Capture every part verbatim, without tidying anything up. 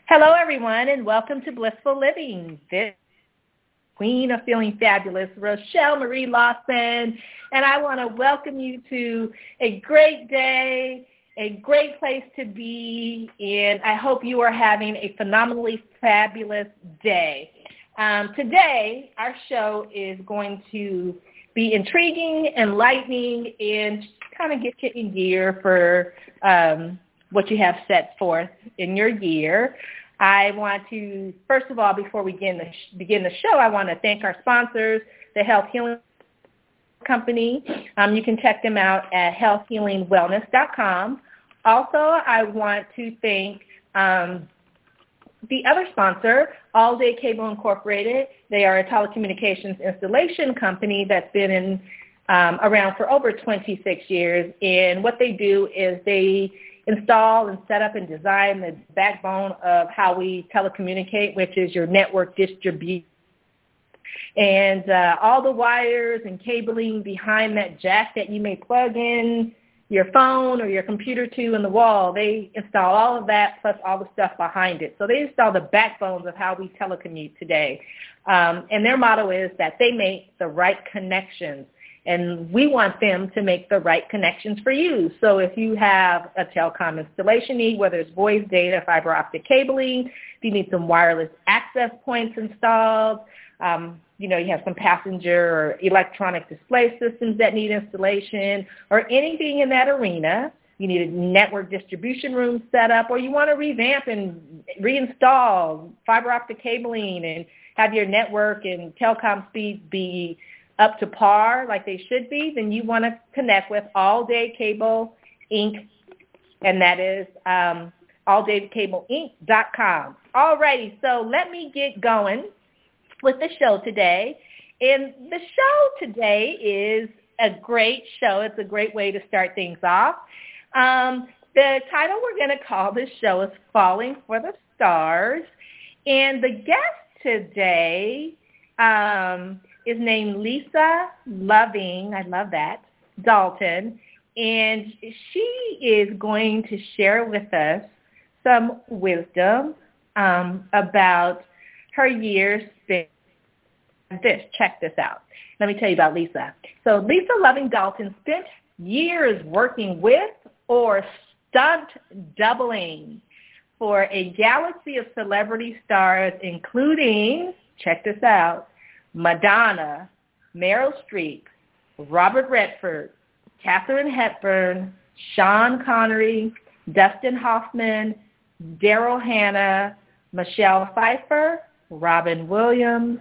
Hello, everyone, and welcome to Blissful Living. This Queen of Feeling Fabulous, Rochelle Marie Lawson, and I want to welcome you to a great day, a great place to be, and I hope you are having a phenomenally fabulous day. Um, today, our show is going to be intriguing, enlightening, and kind of get you in gear for um, what you have set forth in your year. I want to, first of all, before we begin the, begin the show, I want to thank our sponsors, the Health Healing Company. Um, you can check them out at health healing wellness dot com. Also, I want to thank um, the other sponsor, All Day Cable Incorporated. They are a telecommunications installation company that's been in, um, around for over twenty-six years, and what they do is they install and set up and design the backbone of how we telecommunicate, which is your network distribution. And uh, all the wires and cabling behind that jack that you may plug in your phone or your computer to in the wall, they install all of that plus all the stuff behind it. So they install the backbones of how we telecommute today. Um, and their motto is that they make the right connections. And we want them to make the right connections for you. So if you have a telecom installation need, whether it's voice, data, fiber optic cabling, if you need some wireless access points installed, um, you know, you have some passenger or electronic display systems that need installation, or anything in that arena, you need a network distribution room set up, or you want to revamp and reinstall fiber optic cabling and have your network and telecom speeds be up to par like they should be, then you want to connect with All Day Cable Incorporated, and that is um, all day cable inc dot com. All righty, so let me get going with the show today. And the show today is a great show. It's a great way to start things off. Um, the title we're going to call this show is Falling for the Stars, and the guest today um, is named Lisa Loving, I love that, Dalton, and she is going to share with us some wisdom um, about her years spent. This, check this out. Let me tell you about Lisa. So Lisa Loving Dalton spent years working with or stunt doubling for a galaxy of celebrity stars, including, check this out, Madonna, Meryl Streep, Robert Redford, Katharine Hepburn, Sean Connery, Dustin Hoffman, Daryl Hannah, Michelle Pfeiffer, Robin Williams,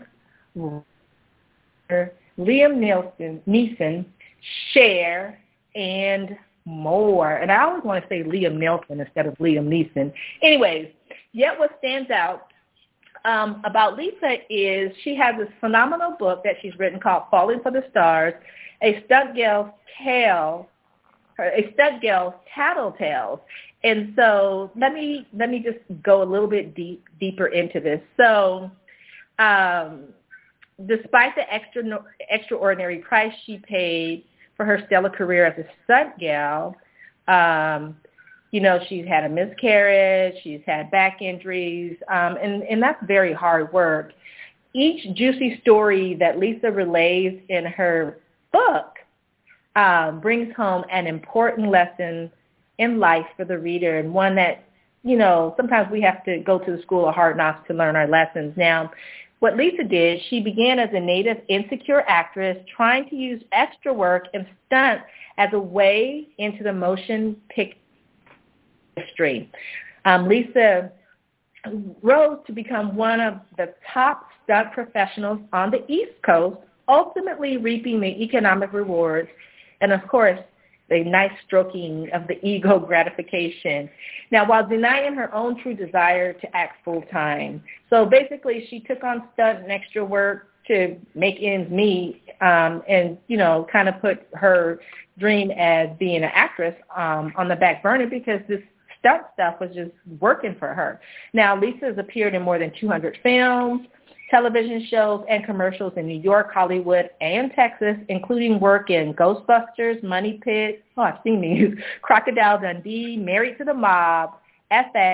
Liam Neeson, Neeson, Cher, and more. And I always want to say Liam Neeson instead of Liam Neeson. Anyways, yet what stands out Um, about Lisa is she has this phenomenal book that she's written called Falling for the Stars, a stunt girl's tale, a stunt girl's tattletales. And so let me let me just go a little bit deep deeper into this. So um, despite the extra extraordinary price she paid for her stellar career as a stunt gal, um, you know, she's had a miscarriage, she's had back injuries, um, and, and that's very hard work. Each juicy story that Lisa relays in her book um, brings home an important lesson in life for the reader, and one that, you know, sometimes we have to go to the school of hard knocks to learn our lessons. Now, what Lisa did, she began as a native insecure actress trying to use extra work and stunts as a way into the motion picture industry. Um, Lisa rose to become one of the top stunt professionals on the East Coast, ultimately reaping the economic rewards and, of course, the nice stroking of the ego gratification. Now, while denying her own true desire to act full-time. So basically, she took on stunt and extra work to make ends meet um, and, you know, kind of put her dream as being an actress um, on the back burner because this stunt stuff was just working for her. Now, Lisa has appeared in more than two hundred films, television shows, and commercials in New York, Hollywood, and Texas, including work in Ghostbusters, Money Pit, oh, I've seen these, Crocodile Dundee, Married to the Mob, F X,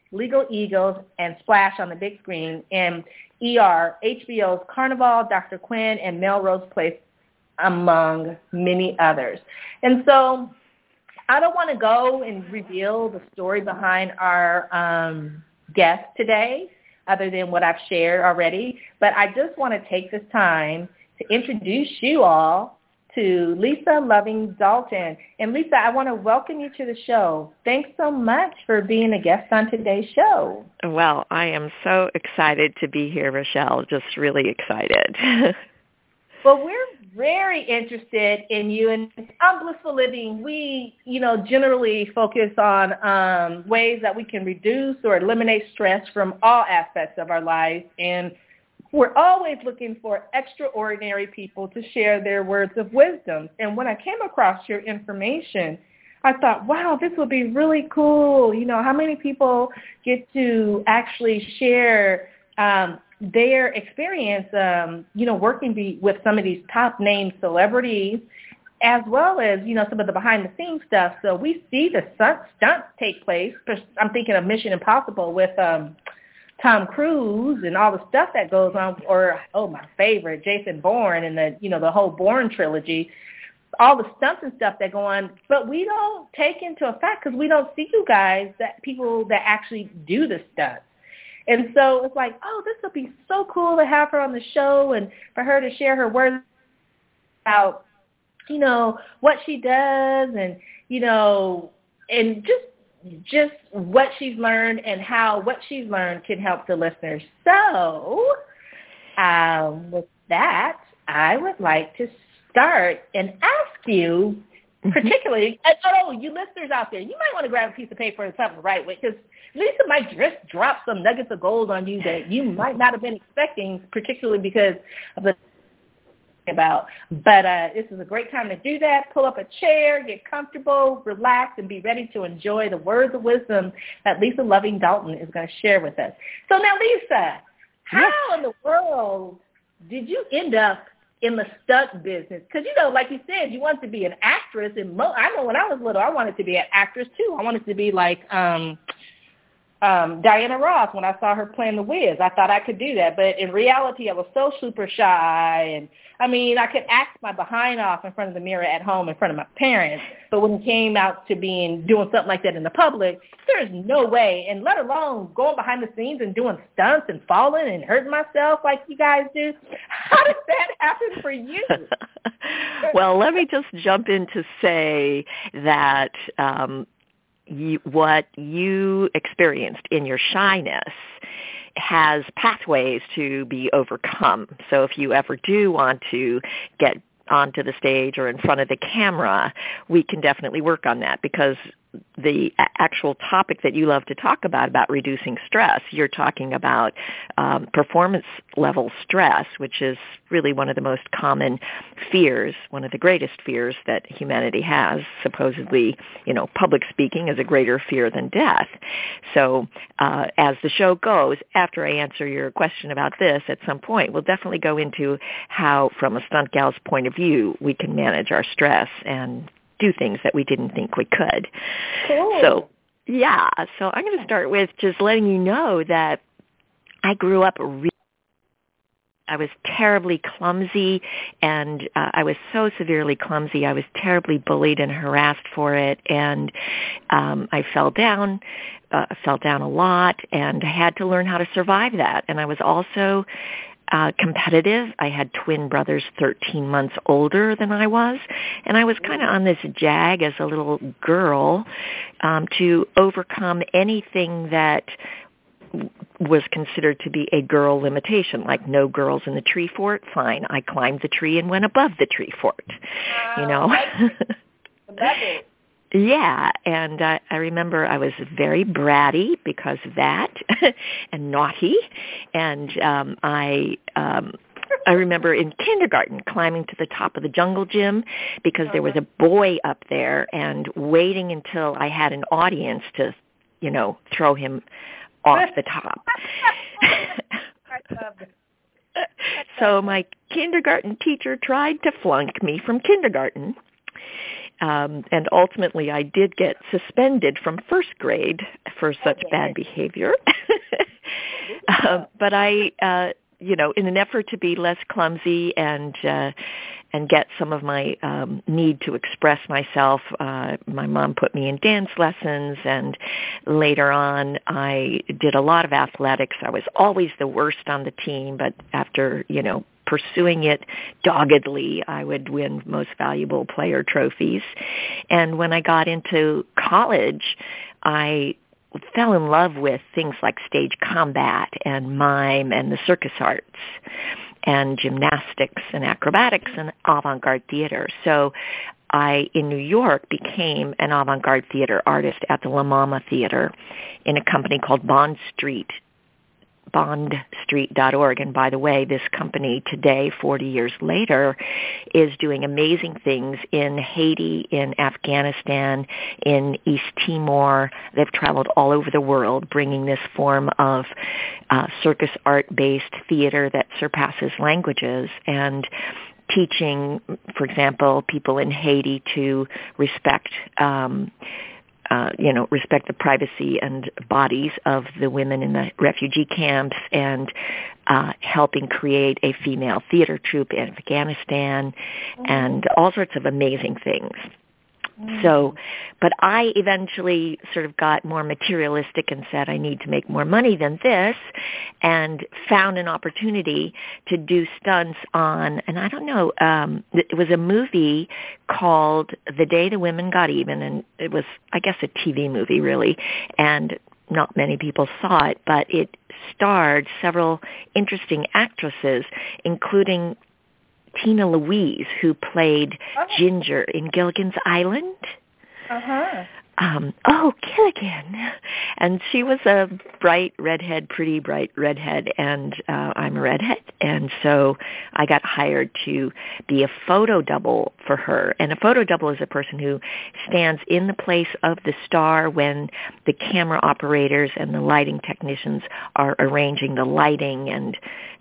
Legal Eagles, and Splash on the big screen, and E R, H B O's Carnival, Doctor Quinn, and Melrose Place, among many others. And so I don't want to go and reveal the story behind our um, guest today, other than what I've shared already, but I just want to take this time to introduce you all to Lisa Loving Dalton. And Lisa, I want to welcome you to the show. Thanks so much for being a guest on today's show. Well, I am so excited to be here, Rochelle, just really excited. Well, we're very interested in you. And on Blissful Living, we, you know, generally focus on um, ways that we can reduce or eliminate stress from all aspects of our lives. And we're always looking for extraordinary people to share their words of wisdom. And when I came across your information, I thought, wow, this would be really cool. You know, how many people get to actually share um, their experience, um, you know, working be, with some of these top-name celebrities, as well as, you know, some of the behind-the-scenes stuff. So we see the stunt, stunts take place. I'm thinking of Mission Impossible with um, Tom Cruise and all the stuff that goes on, or, oh, my favorite, Jason Bourne and the, you know, the whole Bourne trilogy, all the stunts and stuff that go on. But we don't take into effect because we don't see you guys, that people that actually do the stunts. And so it's like, oh, this would be so cool to have her on the show and for her to share her words about, you know, what she does and, you know, and just just what she's learned and how what she's learned can help the listeners. So um, with that, I would like to start and ask you, particularly, oh, you listeners out there, you might want to grab a piece of paper and something to write with, because Lisa might just drop some nuggets of gold on you that you might not have been expecting, particularly because of the about. But uh, this is a great time to do that. Pull up a chair, get comfortable, relax, and be ready to enjoy the words of wisdom that Lisa Loving Dalton is going to share with us. So now, Lisa, how yes. in the world did you end up in the stunt business? Because, you know, like you said, you wanted to be an actress. And mo- I know when I was little, I wanted to be an actress, too. I wanted to be like um, um, Diana Ross when I saw her playing The Wiz. I thought I could do that. But in reality, I was so super shy. And, I mean, I could act my behind off in front of the mirror at home in front of my parents. But when it came out to being doing something like that in the public, there's no way, and let alone going behind the scenes and doing stunts and falling and hurting myself like you guys do. How did that happen for you? Well, let me just jump in to say that um, you, what you experienced in your shyness has pathways to be overcome. So if you ever do want to get onto the stage or in front of the camera, we can definitely work on that, because the actual topic that you love to talk about, about reducing stress, you're talking about um, performance level stress, which is really one of the most common fears, one of the greatest fears that humanity has. Supposedly, you know, public speaking is a greater fear than death. So uh, as the show goes, after I answer your question about this at some point, we'll definitely go into how, from a stunt gal's point of view, we can manage our stress and do things that we didn't think we could. Cool. So, yeah, so I'm going to start with just letting you know that I grew up really, I was terribly clumsy, and uh, I was so severely clumsy. I was terribly bullied and harassed for it, and um, I fell down, uh, fell down a lot, and I had to learn how to survive that. And I was also Uh, competitive. I had twin brothers thirteen months older than I was, and I was kind of on this jag as a little girl um, to overcome anything that w- was considered to be a girl limitation, like no girls in the tree fort. Fine, I climbed the tree and went above the tree fort, you know. Yeah, and uh, I remember I was very bratty because of that, and naughty, and um, I um, I remember in kindergarten climbing to the top of the jungle gym because there was a boy up there, and waiting until I had an audience to, you know, throw him off the top. So my kindergarten teacher tried to flunk me from kindergarten. Um, and ultimately, I did get suspended from first grade for such okay. bad behavior. um, but I, uh, you know, in an effort to be less clumsy and uh, and get some of my um, need to express myself, uh, my mom put me in dance lessons, and later on, I did a lot of athletics. I was always the worst on the team, but after, you know, pursuing it doggedly, I would win most valuable player trophies. And when I got into college, I fell in love with things like stage combat and mime and the circus arts and gymnastics and acrobatics and avant-garde theater. So I, in New York, became an avant-garde theater artist at the La Mama Theater in a company called Bond Street bond street dot org. And by the way, this company today, forty years later, is doing amazing things in Haiti, in Afghanistan, in East Timor. They've traveled all over the world bringing this form of uh, circus art-based theater that surpasses languages and teaching, for example, people in Haiti to respect um Uh, you know, respect the privacy and bodies of the women in the refugee camps, and uh, helping create a female theater troupe in Afghanistan, mm-hmm. and all sorts of amazing things. Mm-hmm. So, but I eventually sort of got more materialistic and said, I need to make more money than this, and found an opportunity to do stunts on, and I don't know, um, it was a movie called The Day the Women Got Even, and it was, I guess, a T V movie, really, and not many people saw it, but it starred several interesting actresses, including Tina Louise, who played oh. Ginger in Gilligan's Island. Uh-huh. Um, oh, Gilligan. And she was a bright redhead, pretty bright redhead, and uh, I'm a redhead. And so I got hired to be a photo double for her. And a photo double is a person who stands in the place of the star when the camera operators and the lighting technicians are arranging the lighting and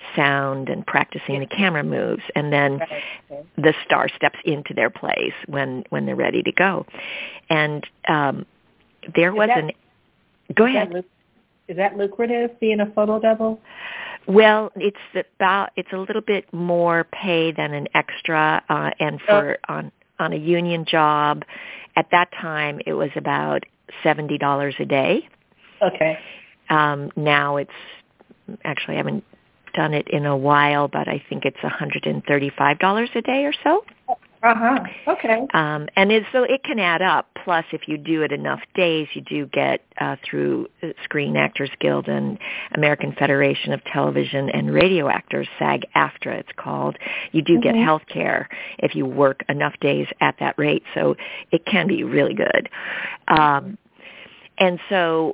sound and practicing the camera moves. And then the star steps into their place when, when they're ready to go. And um, there was that, an... Go is ahead. That, is that lucrative, being a photo double? Well, it's about it's a little bit more pay than an extra, uh, and for oh. on on a union job, at that time it was about seventy dollars a day. Okay. Um, now it's actually I haven't done it in a while, but I think it's one hundred and thirty-five dollars a day or so. Uh-huh. Okay. Um, and it, so it can add up. Plus, if you do it enough days, you do get uh, through Screen Actors Guild and American Federation of Television and Radio Actors, SAG-AFTRA it's called, you do mm-hmm. get health care if you work enough days at that rate. So it can be really good. Um, and so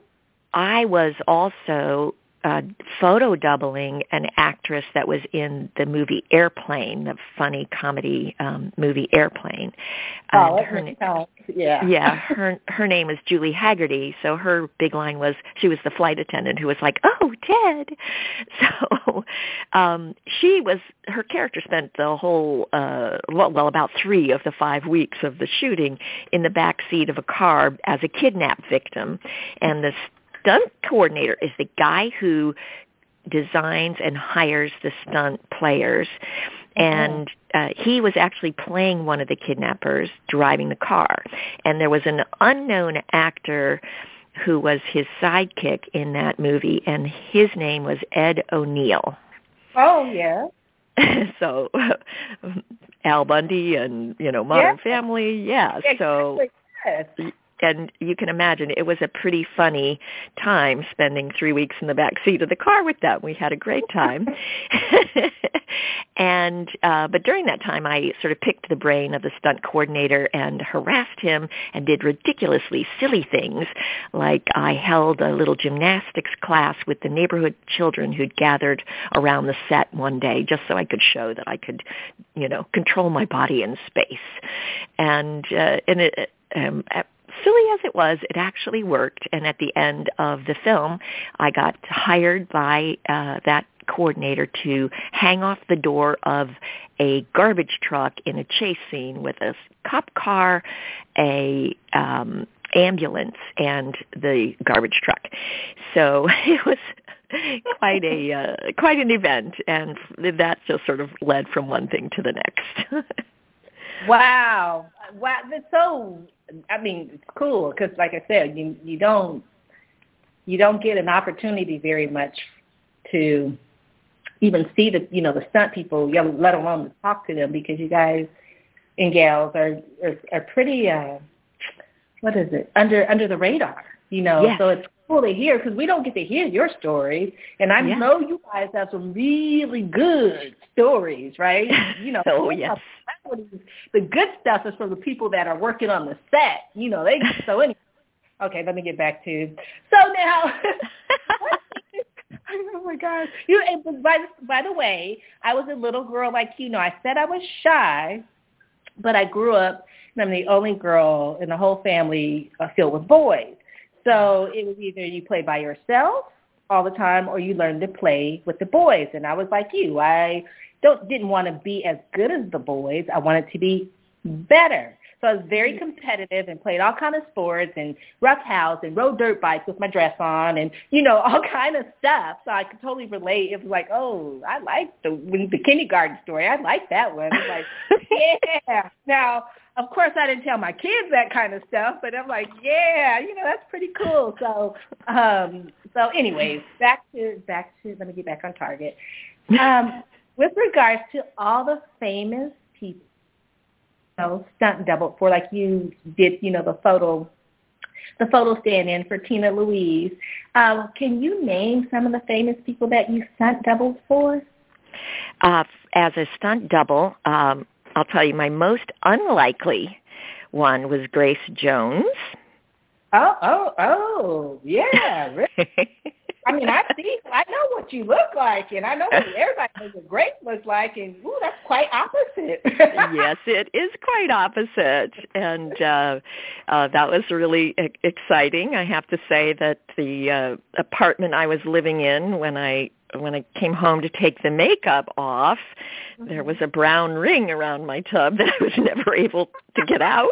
I was also Uh, photo doubling an actress that was in the movie Airplane, the funny comedy um, movie Airplane. Oh, and her, na- yeah. yeah, her her name was Julie Haggerty. So her big line was she was the flight attendant who was like, "Oh, Ted." So um, she was her character spent the whole uh, well, well about three of the five weeks of the shooting in the back seat of a car as a kidnap victim, and the stunt coordinator is the guy who designs and hires the stunt players. And uh, he was actually playing one of the kidnappers driving the car. And there was an unknown actor who was his sidekick in that movie, and his name was Ed O'Neill. Oh, yeah. So Al Bundy and, you know, Modern yeah. Family, yeah. Exactly. So. Yes. And you can imagine it was a pretty funny time spending three weeks in the back seat of the car with them. We had a great time. and uh, but during that time, I sort of picked the brain of the stunt coordinator and harassed him and did ridiculously silly things, like I held a little gymnastics class with the neighborhood children who'd gathered around the set one day just so I could show that I could, you know, control my body in space. And uh, and it, um, silly as it was, it actually worked. And at the end of the film, I got hired by uh, that coordinator to hang off the door of a garbage truck in a chase scene with a cop car, a um, ambulance, and the garbage truck. So it was quite a uh, quite an event, and that just sort of led from one thing to the next. Wow, wow! That's so. I mean, it's cool because, like I said, you you don't you don't get an opportunity very much to even see the you know the stunt people, let alone to talk to them, because you guys and gals are are, are pretty uh, what is it under under the radar, you know. Yes. So it's cool to hear because we don't get to hear your stories, and I yes. know you guys have some really good stories, right? You know. Oh yes. The good stuff is from the people that are working on the set. You know, they so anyway. Okay, let me get back to so now. Oh my gosh! You by by the way, I was a little girl like you. Know, I said I was shy, but I grew up. And I'm the only girl in the whole family uh, filled with boys. So it was either you play by yourself all the time, or you learn to play with the boys. And I was like you. I don't didn't want to be as good as the boys. I wanted to be better. So I was very competitive and played all kind of sports and roughhouse and rode dirt bikes with my dress on and, you know, all kind of stuff. So I could totally relate. It was like, oh, I like the the kindergarten story. I like that one. It's like, yeah. Now, of course, I didn't tell my kids that kind of stuff, but I'm like, yeah, you know, that's pretty cool. So, um, so anyways, back to, back to, let me get back on target. Um, with regards to all the famous people, you know, stunt double for, like you did, you know, the photo, the photo stand-in for Tina Louise. Um, can you name some of the famous people that you stunt doubled for? Uh, as a stunt double, um, I'll tell you, my most unlikely one was Grace Jones. Oh, oh, oh, yeah. Really? I mean, I see, I know what you look like, and I know what everybody knows what Grace looks like, and ooh, that's quite opposite. Yes, it is quite opposite, and uh, uh, that was really e- exciting. I have to say that the uh, apartment I was living in when I when I came home to take the makeup off, mm-hmm. there was a brown ring around my tub that I was never able to get out.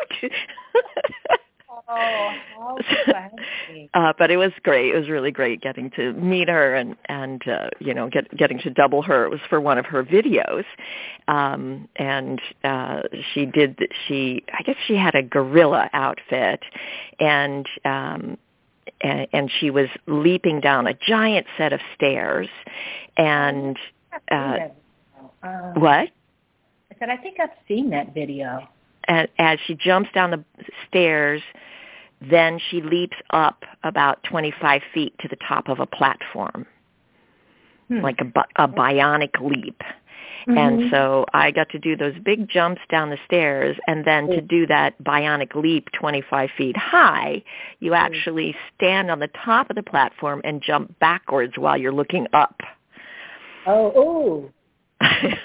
Oh, how funny. uh, but it was great. It was really great getting to meet her and, and uh, you know, get, getting to double her. It was for one of her videos. Um, and uh, she did, she, I guess she had a gorilla outfit, and um, and, and she was leaping down a giant set of stairs. And uh, uh, what? I said, I think I've seen that video. And as she jumps down the stairs, then she leaps up about twenty-five feet to the top of a platform, hmm. like a, a bionic leap. Mm-hmm. And so I got to do those big jumps down the stairs, and then to do that bionic leap twenty-five feet high, you actually stand on the top of the platform and jump backwards while you're looking up. Oh, oh.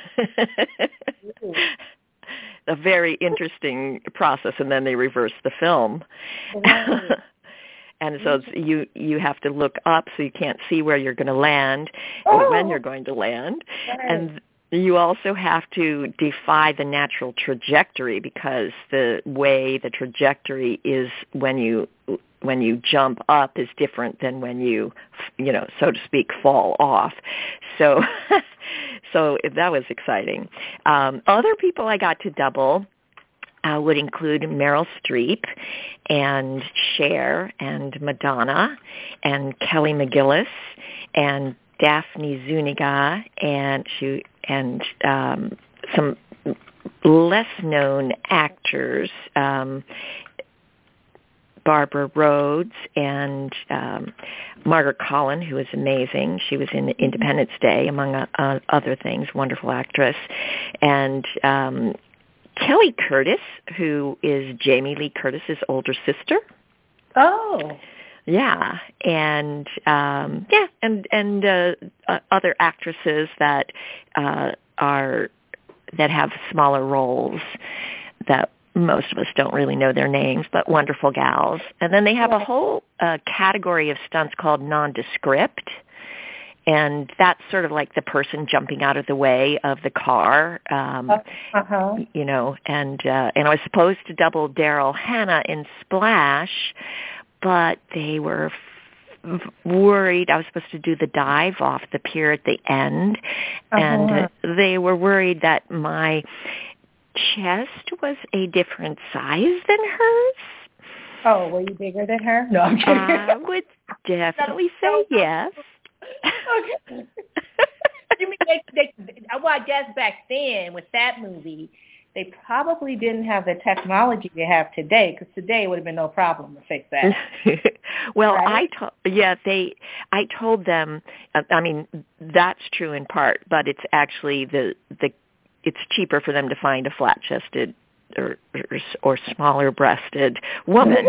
A very interesting process, and then they reverse the film. Wow. And so it's, you you have to look up, so you can't see where you're going to land oh. or when you're going to land. Right. And you also have to defy the natural trajectory, because the way the trajectory is when you when you jump up is different than when you, you know, so to speak, fall off. So, so that was exciting. Um, other people I got to double uh, would include Meryl Streep and Cher and Madonna and Kelly McGillis and Daphne Zuniga and she and um, some less known actors. Um, Barbara Rhodes and um, Margaret Collin, who is amazing. She was in Independence Day, among uh, other things, wonderful actress. And um, Kelly Curtis, who is Jamie Lee Curtis's older sister. Oh. Yeah, and um, yeah, and and uh, uh, other actresses that uh, are that have smaller roles that most of us don't really know their names, but wonderful gals. And then they have a whole uh, category of stunts called nondescript. And that's sort of like the person jumping out of the way of the car, um, uh-huh. you know. And uh, and I was supposed to double Daryl Hannah in Splash, but they were f- worried. I was supposed to do the dive off the pier at the end, uh-huh. and uh, they wwere worried that my chest was a different size than hers. Oh, were you bigger than her? No, I'm kidding. I would definitely say yes. Okay. You mean they, they, well, I guess back then with that movie, they probably didn't have the technology they have today, because today it would have been no problem to fix that. Well, right? I to- yeah, they. I told them. Uh, I mean, that's true in part, but it's actually the the. It's cheaper for them to find a flat-chested or, or, or smaller-breasted woman.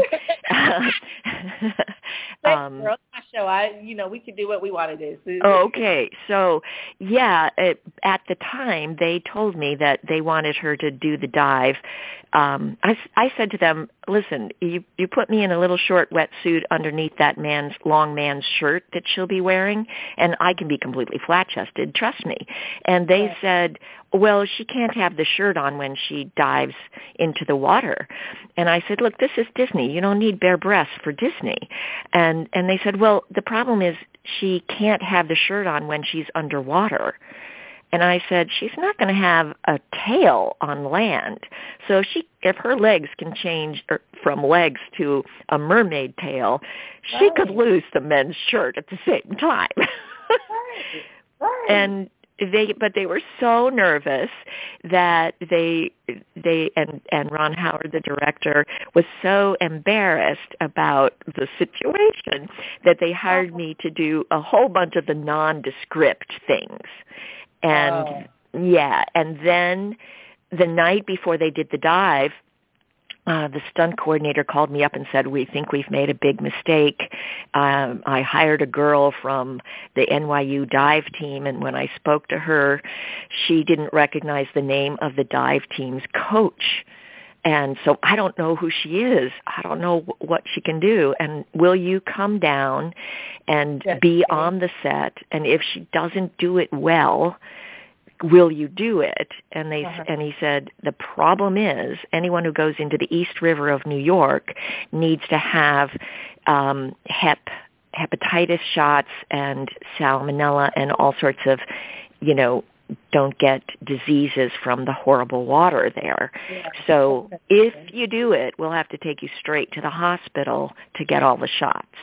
um, girl, my show. I, you know, we can do what we want to do. Okay, so yeah, it, at the time they told me that they wanted her to do the dive. Um, I, I said to them, "Listen, you you put me in a little short wetsuit underneath that man's long man's shirt that she'll be wearing, and I can be completely flat-chested. Trust me." And they right. said, "Well, she can't have the shirt on when she dives into the water." And I said, "Look, this is Disney. You don't need bare breasts for Disney." And and they said, "Well, the problem is she can't have the shirt on when she's underwater." And I said, "She's not going to have a tail on land. So she, if her legs can change from legs to a mermaid tail, she right. could lose the men's shirt at the same time." Right. Right. And they, but they were so nervous that they, they, and, and Ron Howard, the director, was so embarrassed about the situation that they hired me to do a whole bunch of the nondescript things. And oh. yeah, and then the night before they did the dive, Uh, the stunt coordinator called me up and said, "We think we've made a big mistake. Um, I hired a girl from the N Y U dive team, and when I spoke to her, she didn't recognize the name of the dive team's coach. And so I don't know who she is. I don't know w- what she can do. And will you come down and yes. be on the set? And if she doesn't do it well, will you do it?" And they uh-huh. and he said, "The problem is anyone who goes into the East River of New York needs to have um, hep hepatitis shots and salmonella and all sorts of, you know, don't get diseases from the horrible water there. Yeah. So if you do it, we'll have to take you straight to the hospital to get all the shots."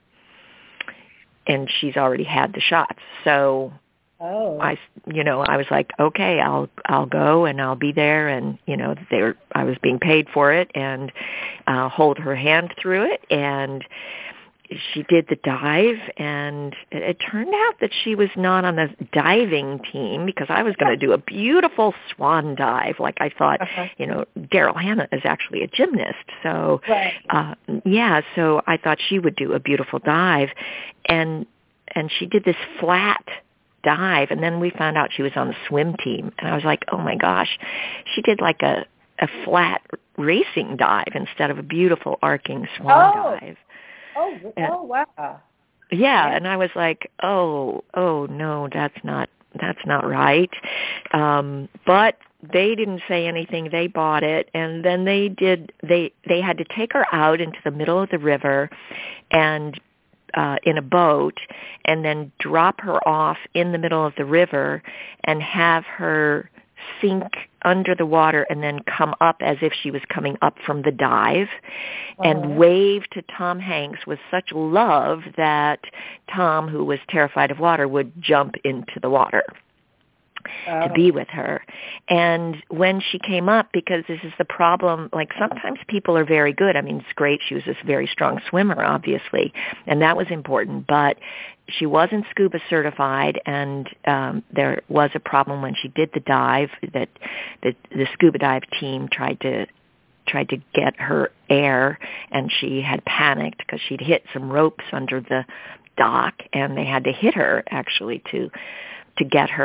And she's already had the shots, so. Oh. I, you know, I was like, okay, I'll, I'll go and I'll be there, and you know, they were, I was being paid for it, and uh, hold her hand through it, and she did the dive, and it, it turned out that she was not on the diving team because I was going to do a beautiful swan dive, like I thought. Uh-huh. You know, Daryl Hannah is actually a gymnast, so right. uh, yeah, so I thought she would do a beautiful dive, and and she did this flat dive, and then we found out she was on the swim team, and I was like, oh my gosh, she did like a, a flat racing dive instead of a beautiful arcing swan oh. dive. Oh, and, oh wow. Yeah, yeah, and I was like, oh, oh no, that's not, that's not right. Um, but they didn't say anything. They bought it, and then they did, they, they had to take her out into the middle of the river and Uh, in a boat, and then drop her off in the middle of the river and have her sink under the water and then come up as if she was coming up from the dive uh-huh. and wave to Tom Hanks with such love that Tom, who was terrified of water, would jump into the water. Oh. To be with her. And when she came up, because this is the problem, like sometimes people are very good. I mean, it's great. She was this very strong swimmer, obviously, and that was important, but she wasn't scuba certified, and um, there was a problem when she did the dive that the, the scuba dive team tried to tried to get her air, and she had panicked because she'd hit some ropes under the dock, and they had to hit her, actually, to to get her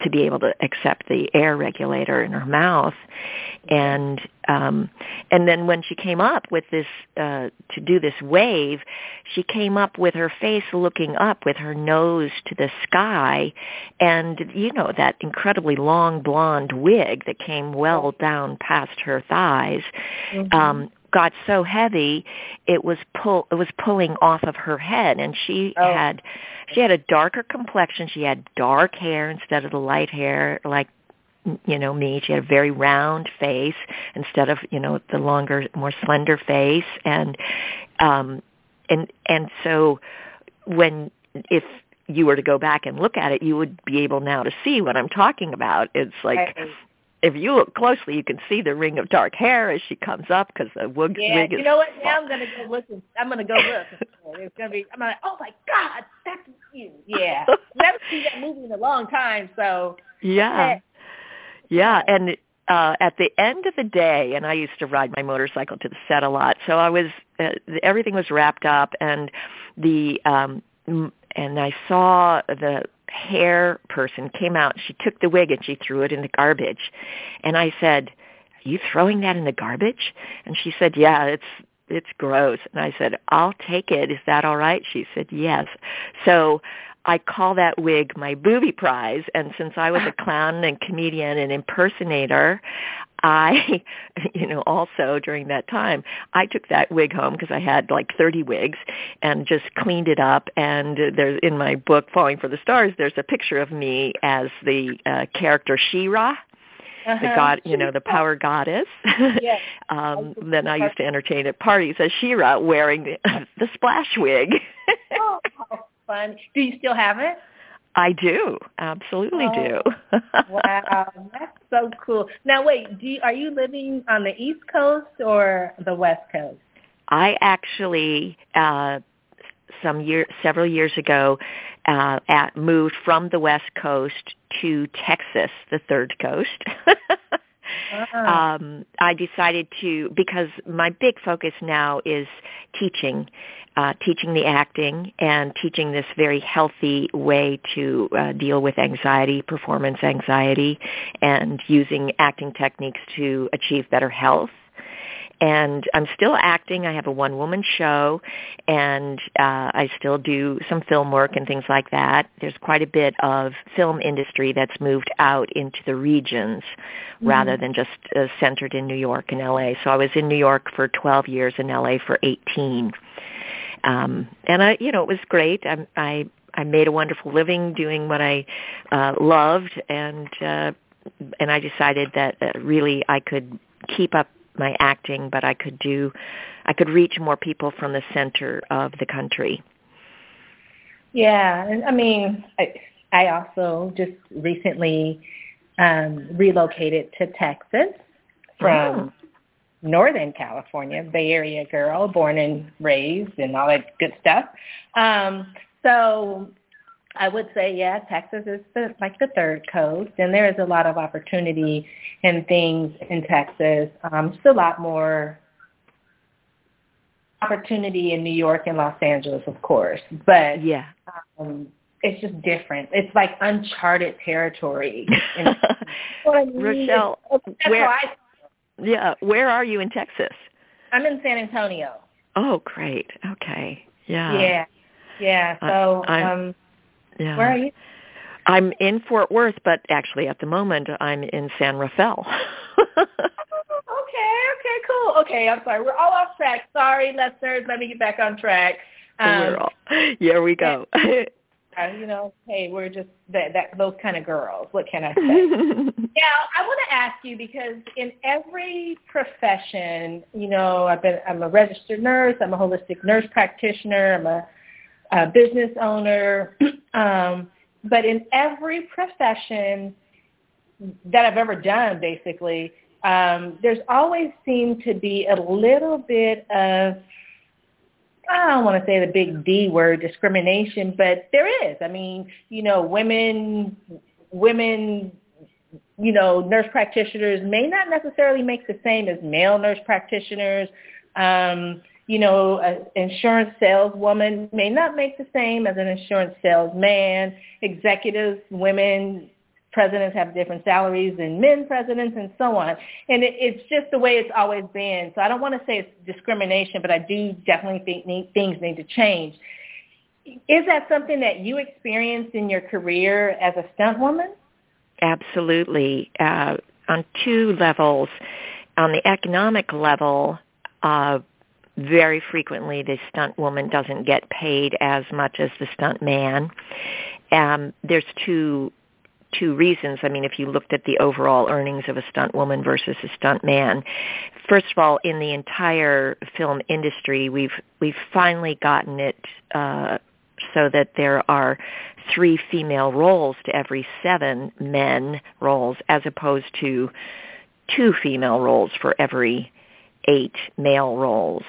to be able to accept the air regulator in her mouth. And um, and then when she came up with this, uh, to do this wave, she came up with her face looking up with her nose to the sky. And, you know, that incredibly long blonde wig that came well down past her thighs, mm-hmm. um, got so heavy it was pull it was pulling off of her head. And she oh. had she had a darker complexion. She had dark hair instead of the light hair like you know, me. She had a very round face instead of, you know, the longer, more slender face. And, um, and, and so when, if you were to go back and look at it, you would be able now to see what I'm talking about. It's like, right. If you look closely, you can see the ring of dark hair as she comes up because the wig, yeah, wig is... you know what? Now I'm going to go listen. I'm going to go look. It's going to be, I'm like, oh, my God, that's you. Yeah. I haven't seen that movie in a long time, so... Yeah. Okay. Yeah, and uh, at the end of the day, and I used to ride my motorcycle to the set a lot, so I was uh, everything was wrapped up, and the um, and I saw the hair person came out. She took the wig and she threw it in the garbage, and I said, "Are you throwing that in the garbage?" And she said, "Yeah, it's it's gross." And I said, "I'll take it. Is that all right?" She said, "Yes." So I call that wig my booby prize, and since I was a clown and comedian and impersonator, I, you know, also during that time, I took that wig home because I had like thirty wigs and just cleaned it up. And there's in my book, Falling for the Stars, there's a picture of me as the uh, character She-Ra. Uh-huh. The god, you know, the power goddess. Yes. um, then I used to entertain at parties as She-Ra wearing the, the splash wig. Oh, how fun. Do you still have it? I do. Absolutely oh, do. Wow. That's so cool. Now, wait, do you, are you living on the East Coast or the West Coast? I actually, uh, some year, several years ago, uh, at, moved from the West Coast to Texas, the third coast. uh-huh. um, I decided to, because my big focus now is teaching, uh, teaching the acting and teaching this very healthy way to uh, deal with anxiety, performance anxiety, and using acting techniques to achieve better health. And I'm still acting. I have a one-woman show, and uh, I still do some film work and things like that. There's quite a bit of film industry that's moved out into the regions mm-hmm. rather than just uh, centered in New York and L A. So I was in New York for twelve years, in L A for eighteen. Um, and I, you know, it was great. I, I I made a wonderful living doing what I uh, loved, and uh, and I decided that uh, really I could keep up my acting, but I could do, I could reach more people from the center of the country. Yeah, and I mean, I, I also just recently um, relocated to Texas from oh. Northern California, Bay Area girl, born and raised and all that good stuff. Um, so I would say, yeah, Texas is the, like the third coast, and there is a lot of opportunity and things in Texas. Um, just a lot more opportunity in New York and Los Angeles, of course, but yeah, um, it's just different. It's like uncharted territory. And, you know what I mean? Rochelle, it's, that's where? How I, yeah, where are you in Texas? I'm in San Antonio. Oh, great. Okay. Yeah. Yeah. Yeah. So. I, um Yeah. Where are you? I'm in Fort Worth, but actually at the moment I'm in San Rafael. Okay, okay, cool. Okay, I'm sorry. We're all off track. Sorry, listeners. Let me get back on track. Um, we're all, here we go. And, uh, you know, hey, we're just that, that those kind of girls. What can I say? Now, I want to ask you, because in every profession, you know, I've been I'm a registered nurse. I'm a holistic nurse practitioner. I'm a a business owner, um, but in every profession that I've ever done, basically, um, there's always seemed to be a little bit of, I don't want to say the big D word, discrimination, but there is. I mean, you know, women, women, you know, nurse practitioners may not necessarily make the same as male nurse practitioners. Um, You know, an insurance saleswoman may not make the same as an insurance salesman. Executives, women presidents have different salaries than men presidents and so on. And it, it's just the way it's always been. So I don't want to say it's discrimination, but I do definitely think need, things need to change. Is that something that you experienced in your career as a stunt woman? Absolutely. Uh, on two levels. On the economic level, uh, very frequently the stunt woman doesn't get paid as much as the stunt man. Um, there's two two reasons. I mean, if you looked at the overall earnings of a stunt woman versus a stunt man, first of all, in the entire film industry, we've we've finally gotten it uh, so that there are three female roles to every seven men roles, as opposed to two female roles for every eight male roles.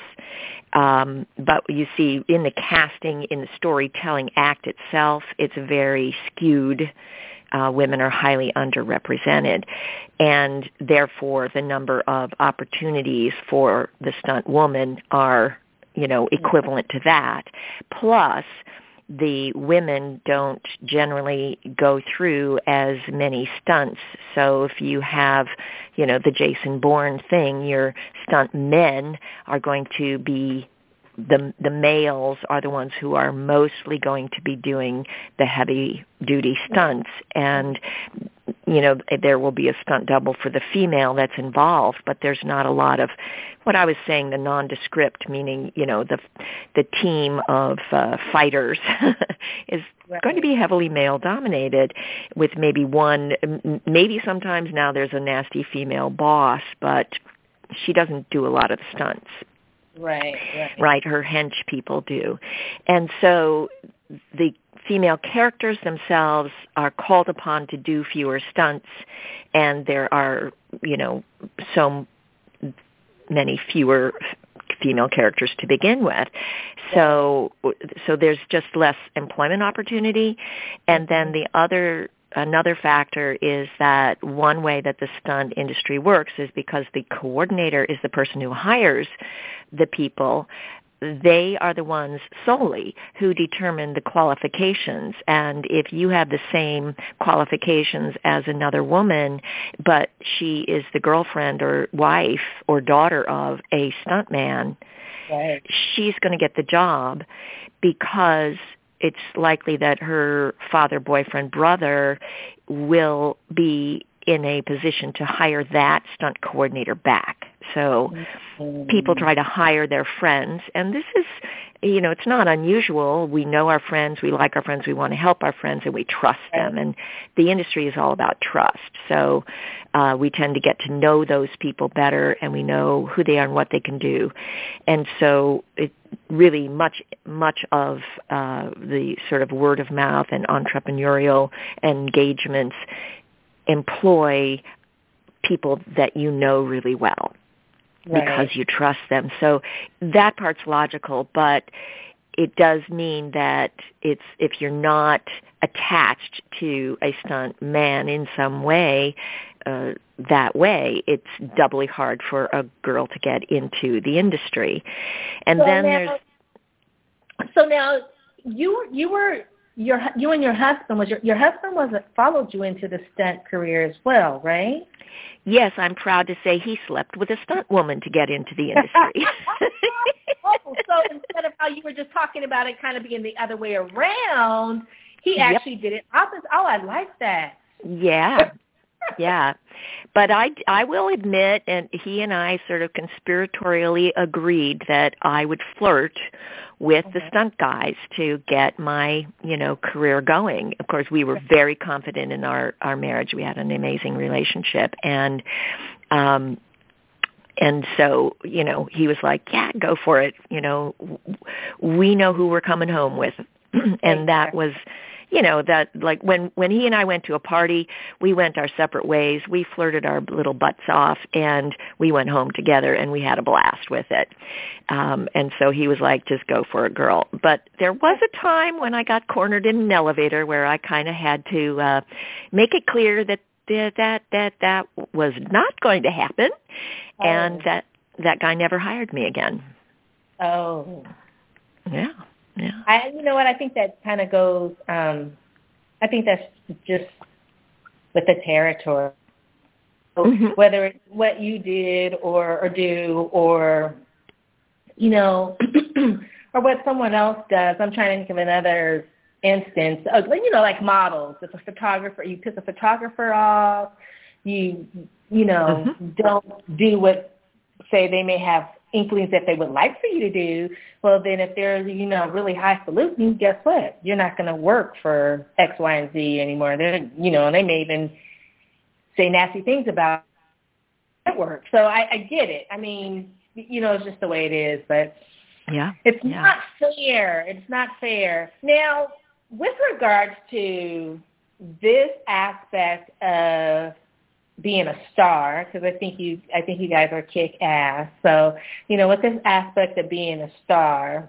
Um, but you see, in the casting, in the storytelling act itself, it's very skewed. Uh, women are highly underrepresented, and therefore the number of opportunities for the stunt woman are, you know, equivalent to that. Plus, the women don't generally go through as many stunts. So if you have, you know, the Jason Bourne thing, your stunt men are going to be, the the males are the ones who are mostly going to be doing the heavy-duty stunts. And, you know, there will be a stunt double for the female that's involved, but there's not a lot of what I was saying, the nondescript, meaning, you know, the the team of uh, fighters is right. going to be heavily male-dominated, with maybe one, maybe sometimes now there's a nasty female boss, but she doesn't do a lot of the stunts. Right, right. Right, her hench people do. And so the female characters themselves are called upon to do fewer stunts, and there are, you know, so many fewer female characters to begin with. So so there's just less employment opportunity. And then the other another factor is that one way that the stunt industry works is because the coordinator is the person who hires the people. They are the ones solely who determine the qualifications. And if you have the same qualifications as another woman, but she is the girlfriend or wife or daughter of a stuntman, right, she's going to get the job because it's likely that her father, boyfriend, brother will be in a position to hire that stunt coordinator back. So mm-hmm. people try to hire their friends, and this is, you know, it's not unusual. We know our friends, we like our friends, we want to help our friends, and we trust them. And the industry is all about trust. So uh, we tend to get to know those people better, and we know who they are and what they can do. And so it really much, much of uh, the sort of word of mouth and entrepreneurial engagements employ people that you know really well. Right. Because you trust them. So that part's logical, but it does mean that it's if you're not attached to a stunt man in some way, uh, that way, it's doubly hard for a girl to get into the industry. And so then now, there's... So now, you you were... Your you and your husband was your your husband was followed you into the stunt career as well, right? Yes, I'm proud to say he slept with a stunt woman to get into the industry. Oh, so instead of how you were just talking about it kind of being the other way around, he actually yep. did it opposite. Oh, I like that. Yeah. Yeah. But I, I will admit, and he and I sort of conspiratorially agreed that I would flirt with the stunt guys to get my, you know, career going. Of course, we were very confident in our, our marriage. We had an amazing relationship. And, um, and so, you know, he was like, yeah, go for it. You know, we know who we're coming home with. And that was... You know, that like when, when he and I went to a party, we went our separate ways. We flirted our little butts off, and we went home together, and we had a blast with it. Um, and so he was like, just go for it, girl. But there was a time when I got cornered in an elevator where I kind of had to uh, make it clear that that, that that was not going to happen, oh. and that that guy never hired me again. Oh. Yeah. Yeah. I, you know what, I think that kind of goes, um, I think that's just with the territory. So mm-hmm. Whether it's what you did or, or do or, you know, or what someone else does. I'm trying to think of another instance. You know, like models. If a photographer, you piss a photographer off, you, you know, mm-hmm. don't do what, say, they may have inklings that they would like for you to do, well, then if they're, you know, really highfalutin, guess what? You're not going to work for X, Y, and Z anymore. They're, you know, and they may even say nasty things about network. So I, I get it. I mean, you know, it's just the way it is, but yeah, it's yeah. not fair. It's not fair. Now, with regards to this aspect of being a star, because I think you, I think you guys are kick ass. So, you know, with this aspect of being a star,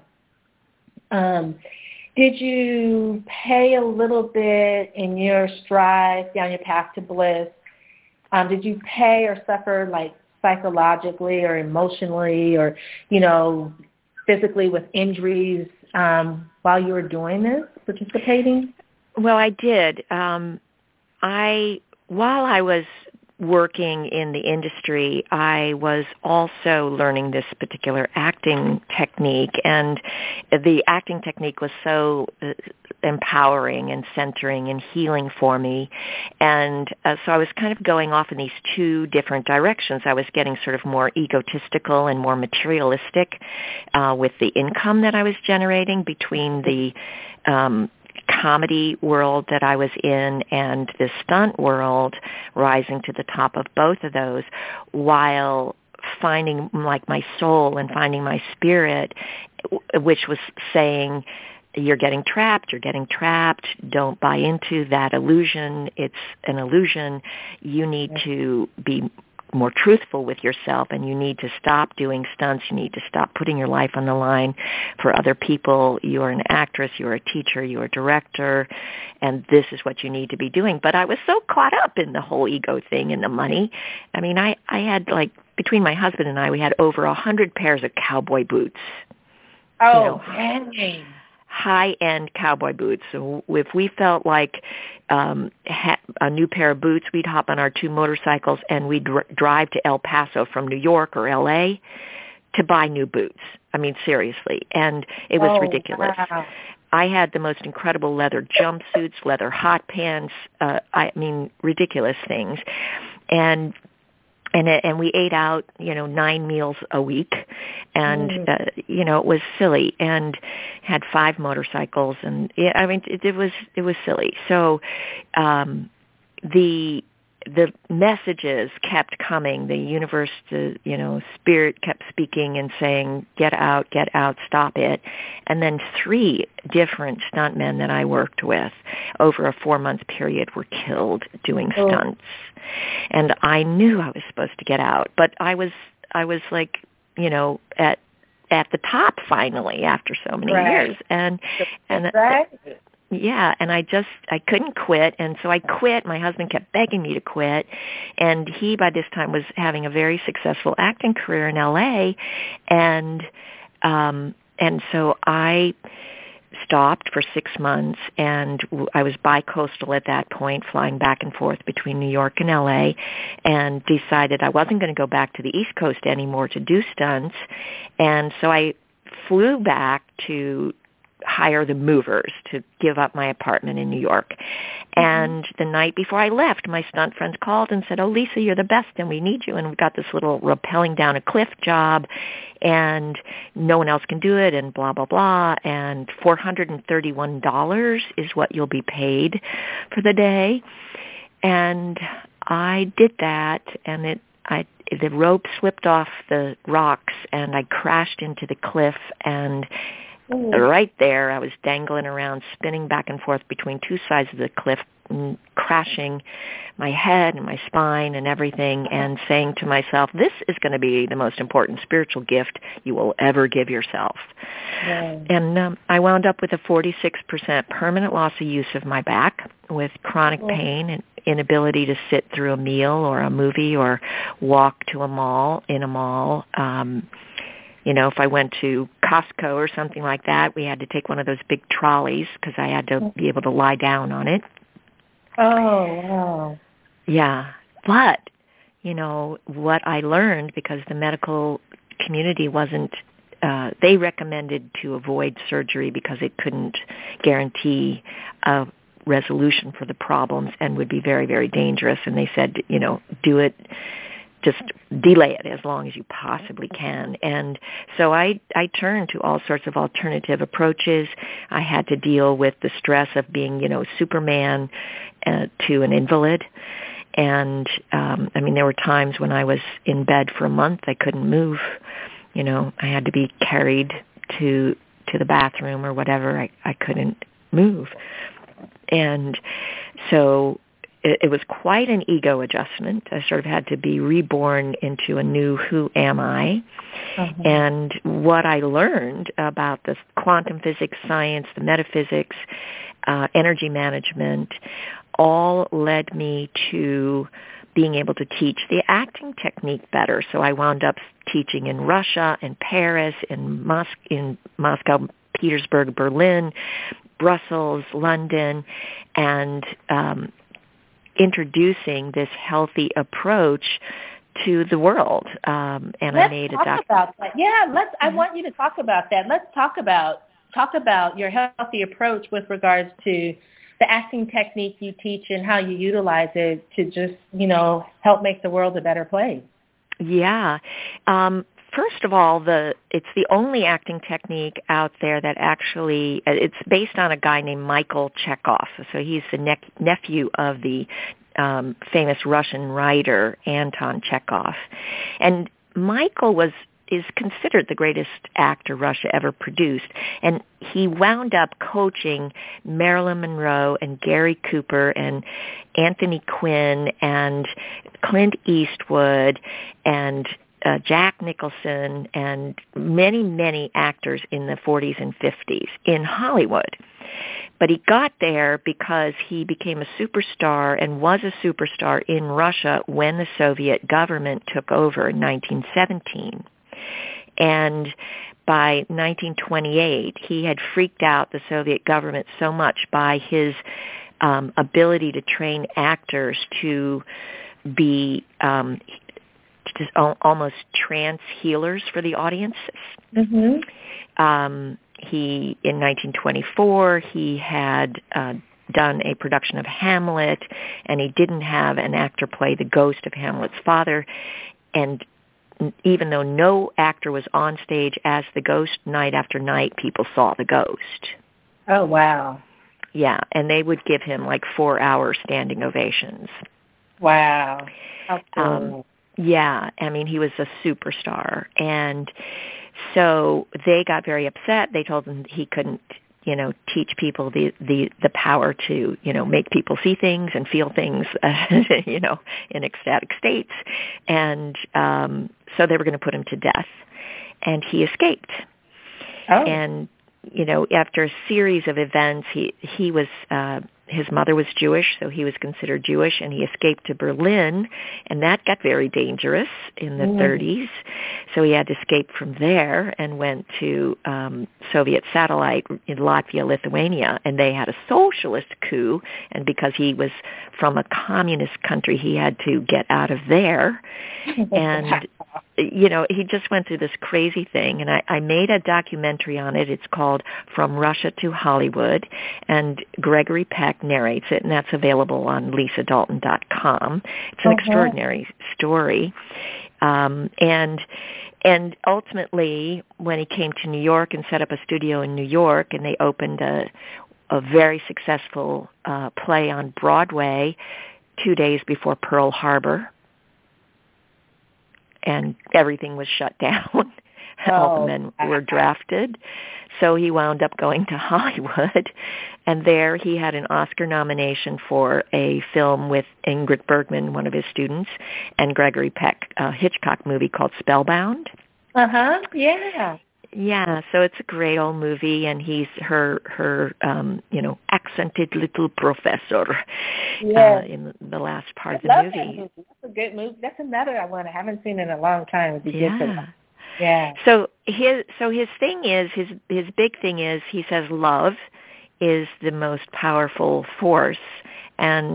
um, did you pay a little bit in your strides down your path to bliss? Um, did you pay or suffer like psychologically or emotionally or, you know, physically with injuries um, while you were doing this, participating? Well, I did. Um, I while I was working in the industry, I was also learning this particular acting technique, and the acting technique was so uh, empowering and centering and healing for me. And uh, so I was kind of going off in these two different directions. I was getting sort of more egotistical and more materialistic uh, with the income that I was generating between the um, comedy world that I was in and the stunt world, rising to the top of both of those, while finding like my soul and finding my spirit, which was saying, you're getting trapped, you're getting trapped, don't buy into that illusion, it's an illusion, you need to be more truthful with yourself, and you need to stop doing stunts. You need to stop putting your life on the line for other people. You are an actress, you're a teacher, you're a director, and this is what you need to be doing. But I was so caught up in the whole ego thing and the money. I mean, I, I had like, between my husband and I, we had over a hundred pairs of cowboy boots. Oh, you know, dang. High-end cowboy boots. So if we felt like um, ha- a new pair of boots, we'd hop on our two motorcycles and we'd dr- drive to El Paso from New York or L A to buy new boots. I mean, seriously. And it was oh, ridiculous. Wow. I had the most incredible leather jumpsuits, leather hot pants, uh, I mean, ridiculous things. And And and we ate out, you know, nine meals a week, and mm. uh, you know, it was silly, and had five motorcycles, and yeah, I mean, it, it was it was silly. So, um, the the messages kept coming. The universe, the you know, spirit kept speaking and saying, "Get out, get out, stop it." And then three different stuntmen that I worked with over a four-month period were killed doing oh. stunts. And I knew I was supposed to get out, but I was I was like, you know, at at the top finally after so many right. years, and and right. yeah, and I just I couldn't quit, and so I quit. My husband kept begging me to quit, and he by this time was having a very successful acting career in L A, and um, and so I stopped for six months, and I was bi-coastal at that point, flying back and forth between New York and L A, and decided I wasn't going to go back to the East Coast anymore to do stunts, and so I flew back to hire the movers to give up my apartment in New York. Mm-hmm. And the night before I left, my stunt friends called and said, "Oh, Lisa, you're the best, and we need you. And we've got this little rappelling down a cliff job, and no one else can do it, and blah, blah, blah. And four hundred thirty-one dollars is what you'll be paid for the day." And I did that, and it I the rope slipped off the rocks, and I crashed into the cliff, and right there, I was dangling around, spinning back and forth between two sides of the cliff, crashing my head and my spine and everything, and saying to myself, this is going to be the most important spiritual gift you will ever give yourself. Yeah. And um, I wound up with a forty-six percent permanent loss of use of my back, with chronic oh. pain and inability to sit through a meal or a movie or walk to a mall, in a mall. Um, You know, if I went to Costco or something like that, we had to take one of those big trolleys because I had to be able to lie down on it. Oh, wow. Yeah. But, you know, what I learned, because the medical community wasn't, uh, they recommended to avoid surgery because it couldn't guarantee a resolution for the problems and would be very, very dangerous. And they said, you know, do it, just delay it as long as you possibly can. And so I, I turned to all sorts of alternative approaches. I had to deal with the stress of being, you know, Superman uh, to an invalid. And, um, I mean, there were times when I was in bed for a month. I couldn't move. You know, I had to be carried to to the bathroom or whatever. I, I couldn't move. And so it, it was quite an ego adjustment. I sort of had to be reborn into a new who am I. Mm-hmm. And what I learned about the quantum physics, science, the metaphysics, uh, energy management, all led me to being able to teach the acting technique better. So I wound up teaching in Russia, in Paris, in, Mos- in Moscow, Petersburg, Berlin, Brussels, London, and um, introducing this healthy approach to the world. Um, and let's I made a talk doc- about that. Yeah, let's. I want you to talk about that. Let's talk about talk about your healthy approach with regards to the acting technique you teach and how you utilize it to just, you know, help make the world a better place. Yeah. Um, first of all, the it's the only acting technique out there that actually, it's based on a guy named Michael Chekhov. So he's the ne- nephew of the um, famous Russian writer Anton Chekhov. And Michael was is considered the greatest actor Russia ever produced. And he wound up coaching Marilyn Monroe and Gary Cooper and Anthony Quinn and Clint Eastwood and uh, Jack Nicholson and many, many actors in the forties and fifties in Hollywood. But he got there because he became a superstar and was a superstar in Russia when the Soviet government took over in nineteen seventeen. And by nineteen twenty-eight, he had freaked out the Soviet government so much by his um, ability to train actors to be um, just almost trance healers for the audiences. Mm-hmm. Um, he, in nineteen twenty-four, he had uh, done a production of Hamlet, and he didn't have an actor play the ghost of Hamlet's father. And even though no actor was on stage as the ghost, night after night, people saw the ghost. Oh, wow. Yeah, and they would give him like four-hour standing ovations. Wow. How cool. Um, yeah, I mean, he was a superstar. And so they got very upset. They told him he couldn't, you know, teach people the, the, the power to, you know, make people see things and feel things, uh, you know, in ecstatic states. And um, so they were going to put him to death. And he escaped. Oh. And, you know, after a series of events, he, he was... Uh, his mother was Jewish, so he was considered Jewish, and he escaped to Berlin, and that got very dangerous in the mm. thirties. So he had to escape from there and went to um, Soviet satellite in Latvia, Lithuania, and they had a socialist coup, and because he was from a communist country, he had to get out of there. And, you know, he just went through this crazy thing, and I, I made a documentary on it. It's called From Russia to Hollywood, and Gregory Peck narrates it, and that's available on lisa dalton dot com. It's an uh-huh. extraordinary story. Um, and and ultimately, when he came to New York and set up a studio in New York, and they opened a, a very successful uh, play on Broadway two days before Pearl Harbor, and everything was shut down. Oh, all the men were drafted. So he wound up going to Hollywood, and there he had an Oscar nomination for a film with Ingrid Bergman, one of his students, and Gregory Peck, a Hitchcock movie called Spellbound. Uh-huh, yeah. Yeah, so it's a great old movie, and he's her, her um, you know, accented little professor yes. uh, in the last part I of the love movie. That movie. That's a good movie. That's another I want. I haven't seen in a long time. It'd be yeah. good to Yeah. So his so his thing is his his big thing is he says love is the most powerful force, and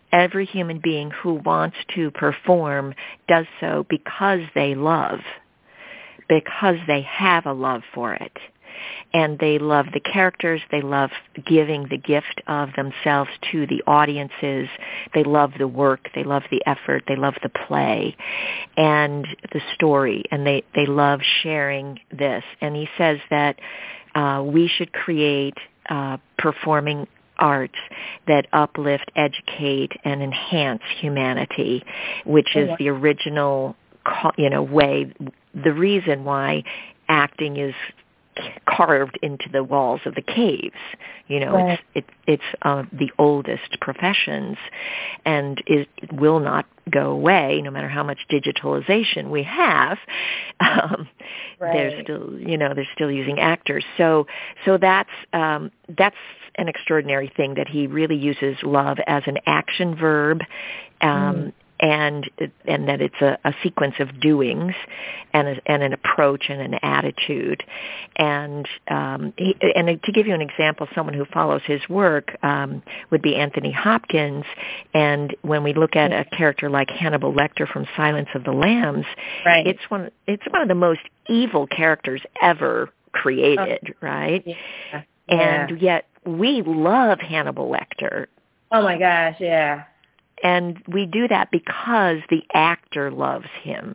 Every human being who wants to perform does so because they love, because they have a love for it. And they love the characters. They love giving the gift of themselves to the audiences. They love the work. They love the effort. They love the play and the story. And they, they love sharing this. And he says that uh, we should create uh, performing arts that uplift, educate, and enhance humanity, which is the original, you know, way, the reason why acting is carved into the walls of the caves. You know, right. it's it, it's uh, the oldest professions, and it will not go away no matter how much digitalization we have. Um, right. They're still, you know, they're still using actors. So, so that's um, that's an extraordinary thing that he really uses love as an action verb. Um, mm. And and that it's a, a sequence of doings, and a, and an approach and an attitude, and um, he, and to give you an example, someone who follows his work um, would be Anthony Hopkins. And when we look at a character like Hannibal Lecter from Silence of the Lambs, right. it's one it's one of the most evil characters ever created, oh. right? Yeah. And yet we love Hannibal Lecter. Oh my gosh, yeah. And we do that because the actor loves him.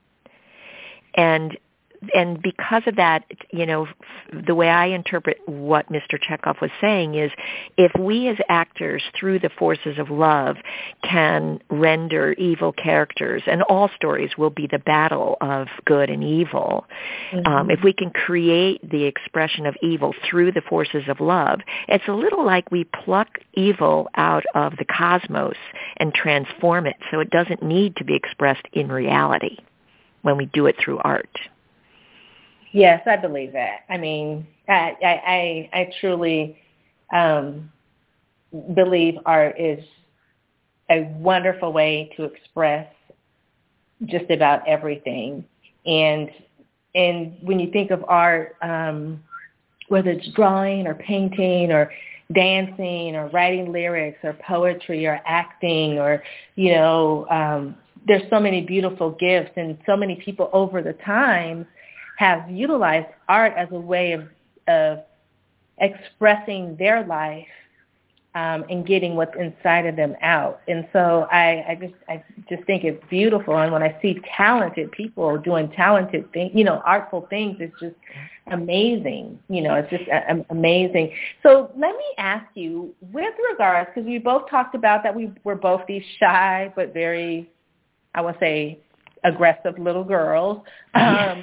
And and because of that, you know, the way I interpret what Mister Chekhov was saying is, if we as actors, through the forces of love, can render evil characters, and all stories will be the battle of good and evil, mm-hmm. um, if we can create the expression of evil through the forces of love, it's a little like we pluck evil out of the cosmos and transform it so it doesn't need to be expressed in reality when we do it through art. Yes, I believe that. I mean, I I, I truly um, believe art is a wonderful way to express just about everything. And and when you think of art, um, whether it's drawing or painting or dancing or writing lyrics or poetry or acting or, you know, um, there's so many beautiful gifts, and so many people over the time have utilized art as a way of, of expressing their life um, and getting what's inside of them out. And so I, I just I just think it's beautiful. And when I see talented people doing talented things, you know, artful things, it's just amazing. You know, it's just a, a, amazing. So let me ask you, with regards, because we both talked about that we were both these shy but very, I would say, aggressive little girls. Um,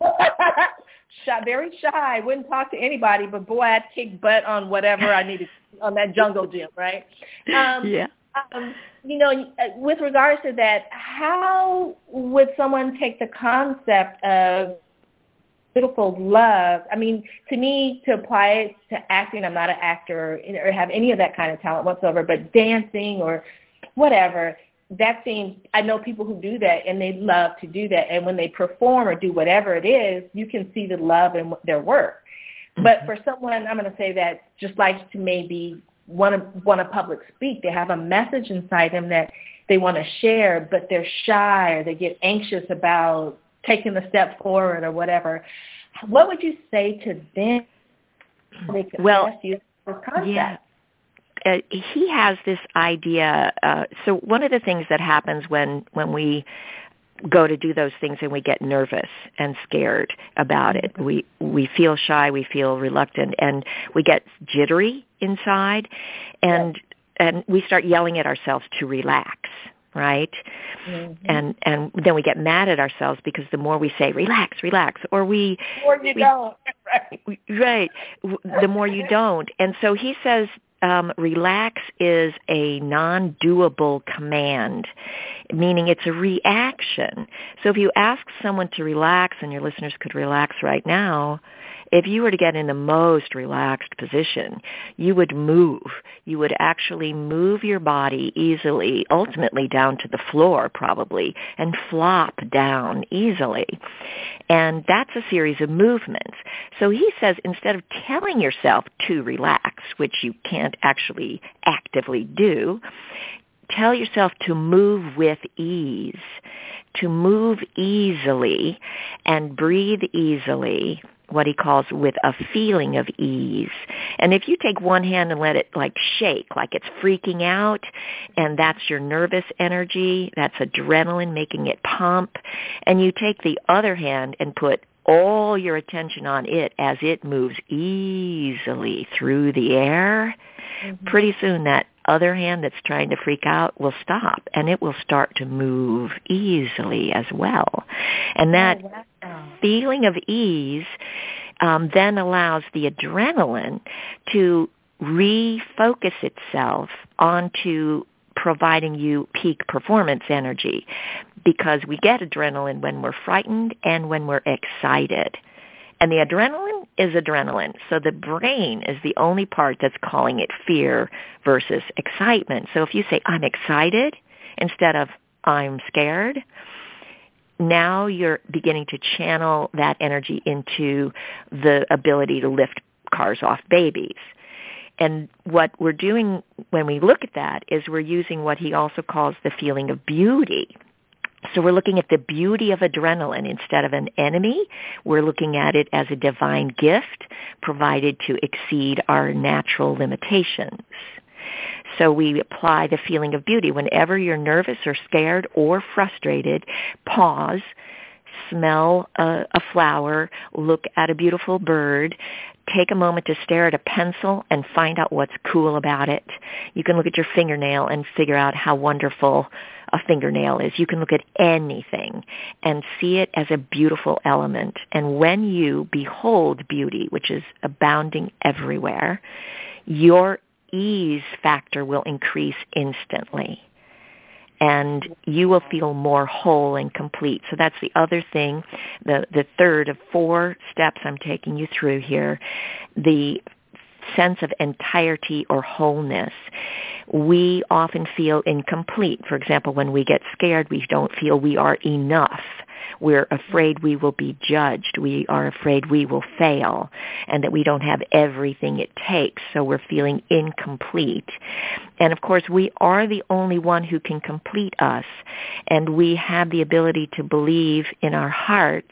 shy, very shy. Wouldn't talk to anybody, but boy, I'd kick butt on whatever I needed on that jungle gym, right? Um, yeah. Um, you know, with regards to that, how would someone take the concept of beautiful love? I mean, to me, to apply it to acting, I'm not an actor or have any of that kind of talent whatsoever, but dancing or whatever, that seems, I know people who do that, and they love to do that. And when they perform or do whatever it is, you can see the love in their work. Mm-hmm. But for someone, I'm going to say that just likes to maybe want to want to public speak, they have a message inside them that they want to share, but they're shy or they get anxious about taking the step forward or whatever. What would you say to them? They could well, use this concept? Yeah. Uh, he has this idea. Uh, so one of the things that happens when, when we go to do those things and we get nervous and scared about it, we we feel shy, we feel reluctant, and we get jittery inside, and yes. and we start yelling at ourselves to relax, right? Mm-hmm. And and then we get mad at ourselves because the more we say relax, relax, or we or you we, don't, right? Right, the more you don't. And so he says, Um, relax is a non-doable command, meaning it's a reaction. So if you ask someone to relax, and your listeners could relax right now, if you were to get in the most relaxed position, you would move. You would actually move your body easily, ultimately down to the floor probably, and flop down easily. And that's a series of movements. So he says instead of telling yourself to relax, which you can't actually actively do, tell yourself to move with ease, to move easily and breathe easily, what he calls with a feeling of ease. And if you take one hand and let it like shake, like it's freaking out, and that's your nervous energy, that's adrenaline making it pump, and you take the other hand and put all your attention on it as it moves easily through the air, mm-hmm. pretty soon that other hand that's trying to freak out will stop, and it will start to move easily as well. And that oh, wow. feeling of ease um, then allows the adrenaline to refocus itself onto providing you peak performance energy, because we get adrenaline when we're frightened and when we're excited. And the adrenaline is adrenaline. So the brain is the only part that's calling it fear versus excitement. So if you say, I'm excited, instead of I'm scared, now you're beginning to channel that energy into the ability to lift cars off babies. And what we're doing when we look at that is we're using what he also calls the feeling of beauty. So we're looking at the beauty of adrenaline instead of an enemy. We're looking at it as a divine gift provided to exceed our natural limitations. So we apply the feeling of beauty. Whenever you're nervous or scared or frustrated, pause, smell a, a flower, look at a beautiful bird, take a moment to stare at a pencil and find out what's cool about it. You can look at your fingernail and figure out how wonderful a fingernail is. You can look at anything and see it as a beautiful element. And when you behold beauty, which is abounding everywhere, your ease factor will increase instantly. And you will feel more whole and complete. So that's the other thing, the, the third of four steps I'm taking you through here, the sense of entirety or wholeness. We often feel incomplete. For example, when we get scared, we don't feel we are enough. We're afraid we will be judged. We are afraid we will fail and that we don't have everything it takes. So we're feeling incomplete. And of course, we are the only one who can complete us. And we have the ability to believe in our hearts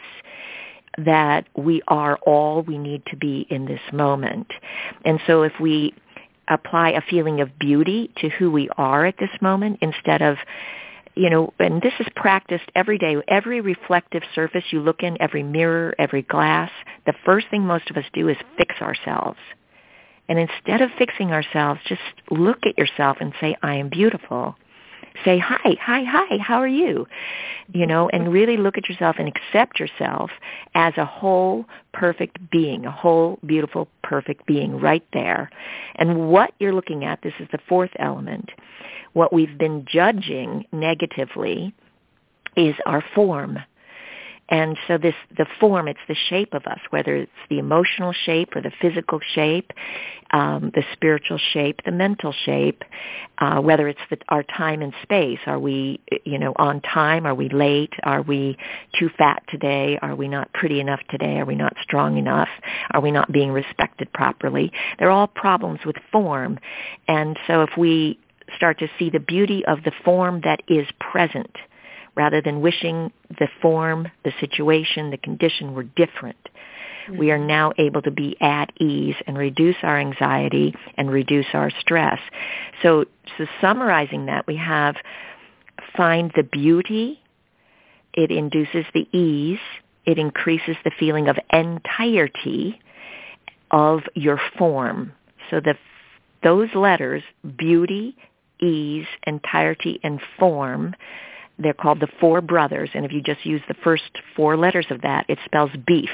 that we are all we need to be in this moment. And so if we apply a feeling of beauty to who we are at this moment instead of, you know, and this is practiced every day. Every reflective surface you look in, every mirror, every glass, the first thing most of us do is fix ourselves. And instead of fixing ourselves, just look at yourself and say, I am beautiful. Say, hi, hi, hi, how are you? You know, and really look at yourself and accept yourself as a whole, perfect being, a whole, beautiful, perfect being right there. And what you're looking at, this is the fourth element, what we've been judging negatively is our form. And so this, the form, it's the shape of us, whether it's the emotional shape or the physical shape, um, the spiritual shape, the mental shape, uh, whether it's the, our time and space. Are we, you know, on time? Are we late? Are we too fat today? Are we not pretty enough today? Are we not strong enough? Are we not being respected properly? They're all problems with form. And so if we start to see the beauty of the form that is present, rather than wishing the form, the situation, the condition were different, mm-hmm. we are now able to be at ease and reduce our anxiety and reduce our stress. So, so summarizing that, we have find the beauty, it induces the ease, it increases the feeling of entirety of your form. So the those letters, beauty, ease, entirety, and form, they're called the four brothers, and if you just use the first four letters of that, it spells beef.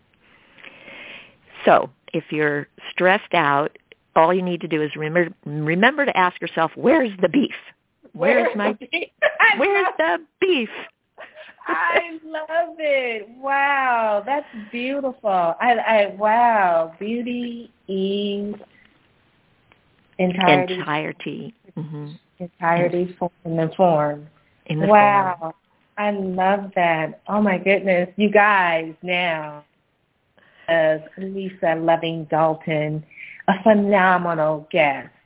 So if you're stressed out, all you need to do is remember remember to ask yourself, where's the beef? Where's my beef? Where's the beef? I love it. Wow, that's beautiful. I, I wow, beauty, ease, entirety, entirety, mm-hmm. entirety, form, and form. In the wow, form. I love that. Oh my goodness, you guys now, as Lisa Loving Dalton, a phenomenal guest.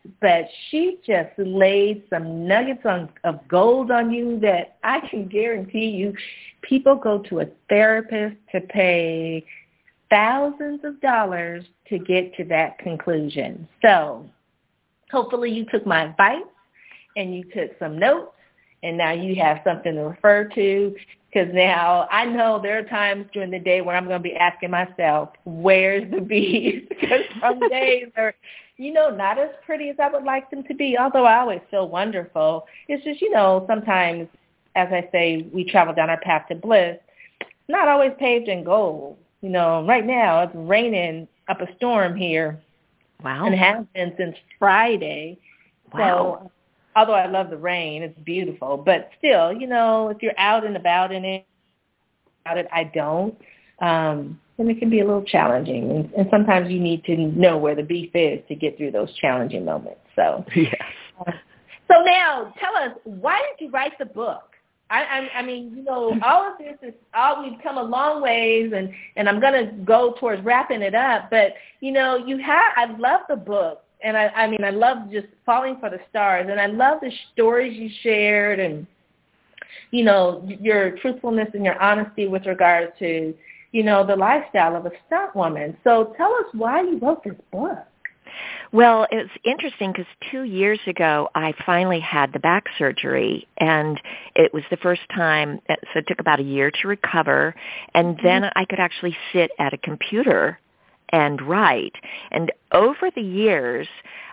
but she just laid some nuggets on, of gold on you that I can guarantee you people go to a therapist to pay thousands of dollars to get to that conclusion. So hopefully you took my advice and you took some notes, and now you have something to refer to, because now I know there are times during the day where I'm going to be asking myself, where's the bees? Because some days are, you know, not as pretty as I would like them to be, although I always feel wonderful. It's just, you know, sometimes, as I say, we travel down our path to bliss. It's not always paved in gold. You know, right now it's raining up a storm here. Wow. And has been since Friday. Wow. So, although I love the rain, it's beautiful. But still, you know, if you're out and about in it, about it I don't, um, then it can be a little challenging. And, and sometimes you need to know where the beef is to get through those challenging moments. So, yes. Uh, so now, tell us, why did you write the book? I, I, I mean, you know, all of this is all we've come a long ways, and, and I'm going to go towards wrapping it up. But, you know, you have, I love the book. And I, I mean, I love just Falling for the Stars, and I love the stories you shared, and, you know, your truthfulness and your honesty with regard to, you know, the lifestyle of a stunt woman. So tell us why you wrote this book. Well, it's interesting because two years ago, I finally had the back surgery, and it was the first time, so it took about a year to recover, and mm-hmm. then I could actually sit at a computer and write. And over the years,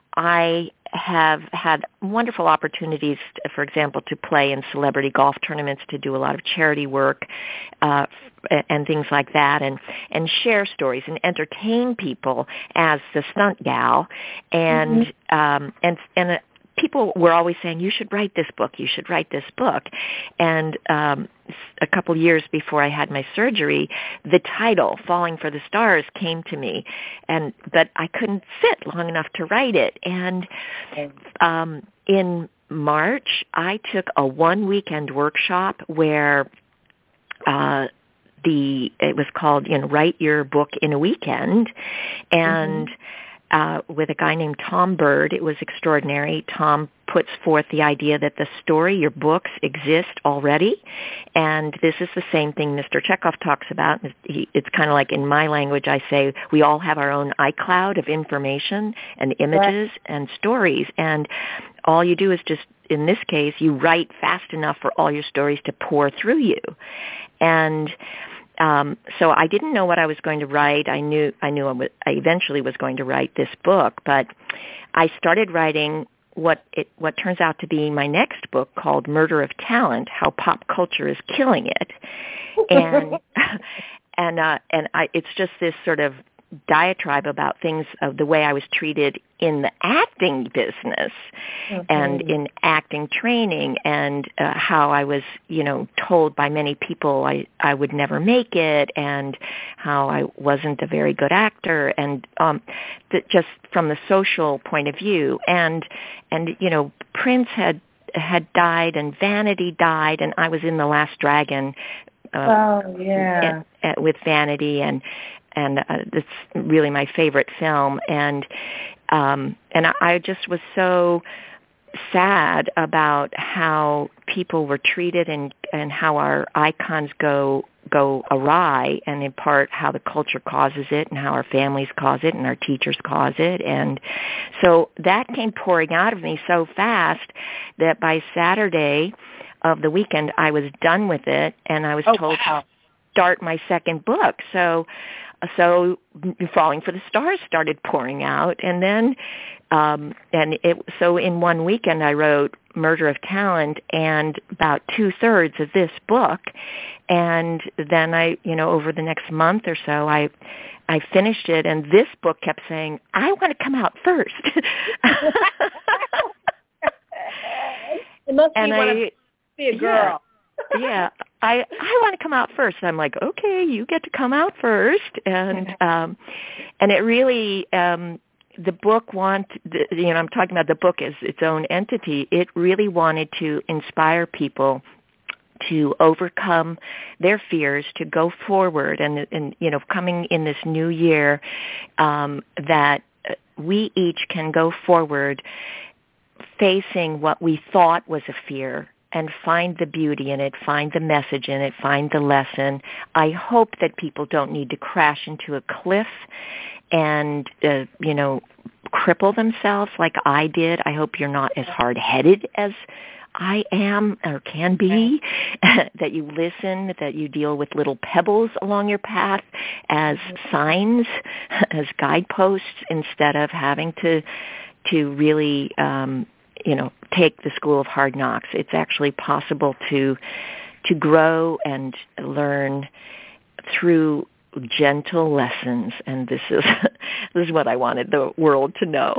I have had wonderful opportunities, for example, to play in celebrity golf tournaments, to do a lot of charity work uh, and things like that, and, and share stories and entertain people as the stunt gal. And mm-hmm. um, and and uh, people were always saying, you should write this book, you should write this book. And um, a couple years before I had my surgery, the title, Falling for the Stars, came to me, and but I couldn't sit long enough to write it. And um, in March, I took a one-weekend workshop where uh, the it was called, you know, Write Your Book in a Weekend, and mm-hmm. Uh, with a guy named Tom Bird. It was extraordinary. Tom puts forth the idea that the story, your books, exist already, and this is the same thing Mister Chekhov talks about. It's kind of like, in my language, I say we all have our own iCloud of information and images right. and stories, and all you do is just, in this case, you write fast enough for all your stories to pour through you. And Um, so I didn't know what I was going to write. I knew I knew I, w- I eventually was going to write this book, but I started writing what it what turns out to be my next book, called Murder of Talent: How Pop Culture is Killing It. And and uh, and I, it's just this sort of diatribe about things of the way I was treated in the acting business mm-hmm. and in acting training, and uh, how I was, you know, told by many people I, I would never make it, and how I wasn't a very good actor, and um, th- just from the social point of view. And, and you know, Prince had had died, and Vanity died, and I was in The Last Dragon uh, oh, yeah. at, at, with Vanity, and and uh, it's really my favorite film, and um, and I just was so sad about how people were treated, and, and how our icons go go awry, and in part how the culture causes it, and how our families cause it, and our teachers cause it. And so that came pouring out of me so fast that by Saturday of the weekend I was done with it, and I was oh, told wow. to start my second book. So So Falling for the Stars started pouring out, and then, um, and it, so in one weekend I wrote Murder of Talent and about two-thirds of this book, and then I, you know, over the next month or so, I, I finished it, and this book kept saying, I want to come out first. It must be and one I, of be a girl. Yeah, yeah. I I want to come out first. I'm like, okay, you get to come out first, and um, and it really um, the book want the, you know I'm talking about the book as its own entity. It really wanted to inspire people to overcome their fears, to go forward, and and you know, coming in this new year, um, that we each can go forward facing what we thought was a fear and find the beauty in it, find the message in it, find the lesson. I hope that people don't need to crash into a cliff and, uh, you know, cripple themselves like I did. I hope you're not as hard-headed as I am or can be, that you listen, that you deal with little pebbles along your path as signs, as guideposts, instead of having to to really, um, you know, take the school of hard knocks. It's actually possible to to grow and learn through gentle lessons, and this is this is what I wanted the world to know.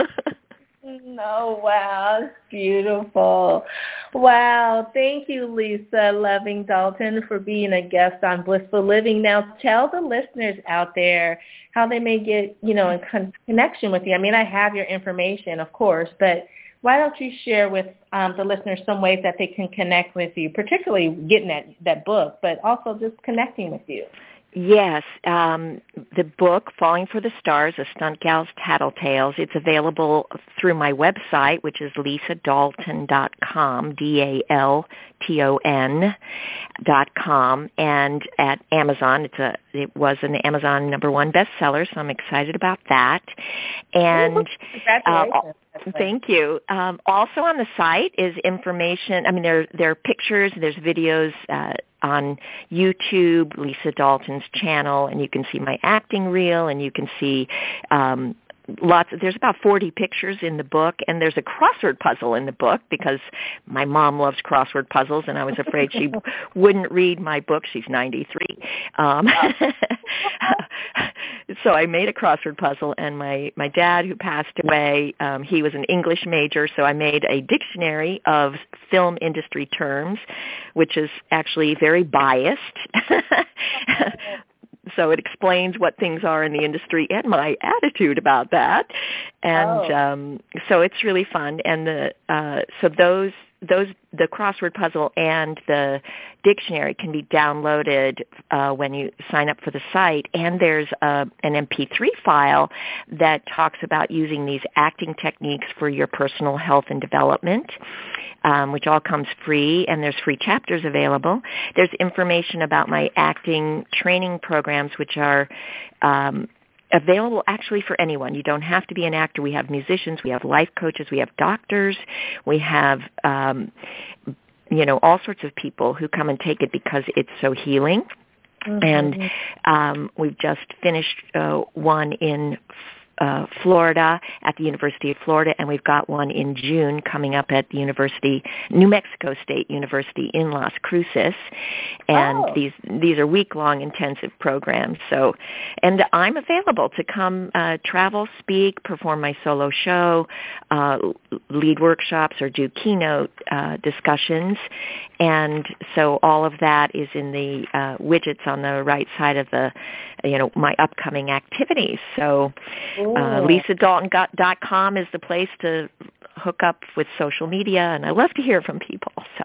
Oh, wow. It's beautiful. Wow. Thank you, Lisa Loving Dalton, for being a guest on Blissful Living. Now, tell the listeners out there how they may get, you know, in con- connection with you. I mean, I have your information, of course, but why don't you share with um, the listeners some ways that they can connect with you, particularly getting that, that book, but also just connecting with you? Yes, um, the book, Falling for the Stars, A Stunt Gal's Tattletales, it's available through my website, which is lisa dalton dot com, D A L T O N dot com, and at Amazon. It's a, it was an Amazon number one bestseller, so I'm excited about that. And Congratulations. Uh, thank you. Um, also on the site is information. I mean, there, there are pictures, there's videos uh, on YouTube, Lisa Dalton's channel, and you can see my acting reel, and you can see um, lots of, there's about forty pictures in the book, and there's a crossword puzzle in the book because my mom loves crossword puzzles, and I was afraid she wouldn't read my book. She's ninety-three. Um, so I made a crossword puzzle, and my, my dad, who passed away, um, he was an English major, so I made a dictionary of film industry terms, which is actually very biased. So it explains what things are in the industry and my attitude about that. And oh. um, so it's really fun. And the uh, so those those the crossword puzzle and the dictionary can be downloaded uh, when you sign up for the site. And there's a, an M P three file that talks about using these acting techniques for your personal health and development. Um, which all comes free, and there's free chapters available. There's information about my acting training programs, which are um, available actually for anyone. You don't have to be an actor. We have musicians, we have life coaches, we have doctors, we have um, you know, all sorts of people who come and take it because it's so healing. Mm-hmm. And um, we've just finished uh, one in Uh, Florida, at the University of Florida, and we've got one in June coming up at the University, New Mexico State University in Las Cruces, and oh. these these are week-long intensive programs. So, and I'm available to come uh, travel, speak, perform my solo show, uh, lead workshops, or do keynote uh, discussions, and so all of that is in the uh, widgets on the right side of the, you know, my upcoming activities. So. Uh, lisa dalton dot com is the place to hook up with social media, and I love to hear from people. So,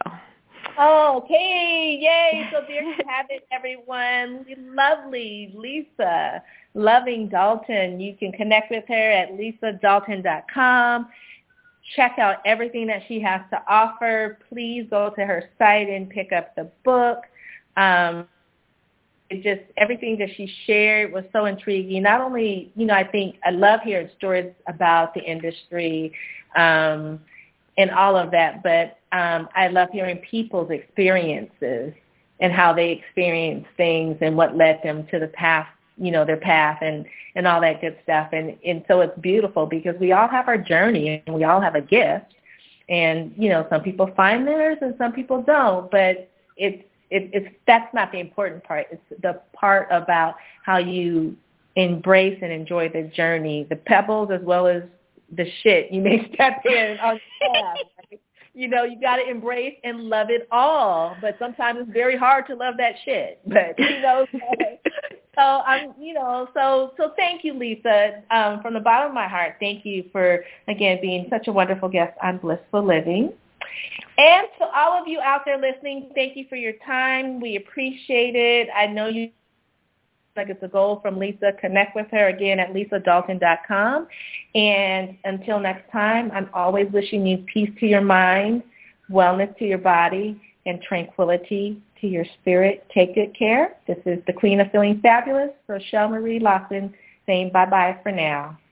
okay, yay! So there you have it, everyone. Lovely Lisa Loving Dalton. You can connect with her at lisa dalton dot com. Check out everything that she has to offer. Please go to her site and pick up the book. Um, It just everything that she shared was so intriguing. Not only, you know, I think I love hearing stories about the industry um, and all of that, but um, I love hearing people's experiences and how they experience things and what led them to the path, you know, their path and, and all that good stuff. And, and so it's beautiful because we all have our journey and we all have a gift. And, you know, some people find theirs and some people don't, but it's, It, it's that's not the important part. It's the part about how you embrace and enjoy the journey, the pebbles as well as the shit you may step in on the path. Right? You know, you got to embrace and love it all. But sometimes it's very hard to love that shit. But you know, so, so I'm, you know, so so thank you, Lisa, um, from the bottom of my heart. Thank you for again being such a wonderful guest on Blissful Living. And to all of you out there listening, thank you for your time. We appreciate it. I know you like it's a goal from Lisa. Connect with her again at lisa dalton dot com. And until next time, I'm always wishing you peace to your mind, wellness to your body, and tranquility to your spirit. Take good care. This is the Queen of Feeling Fabulous, Rochelle Marie Lawson, saying bye-bye for now.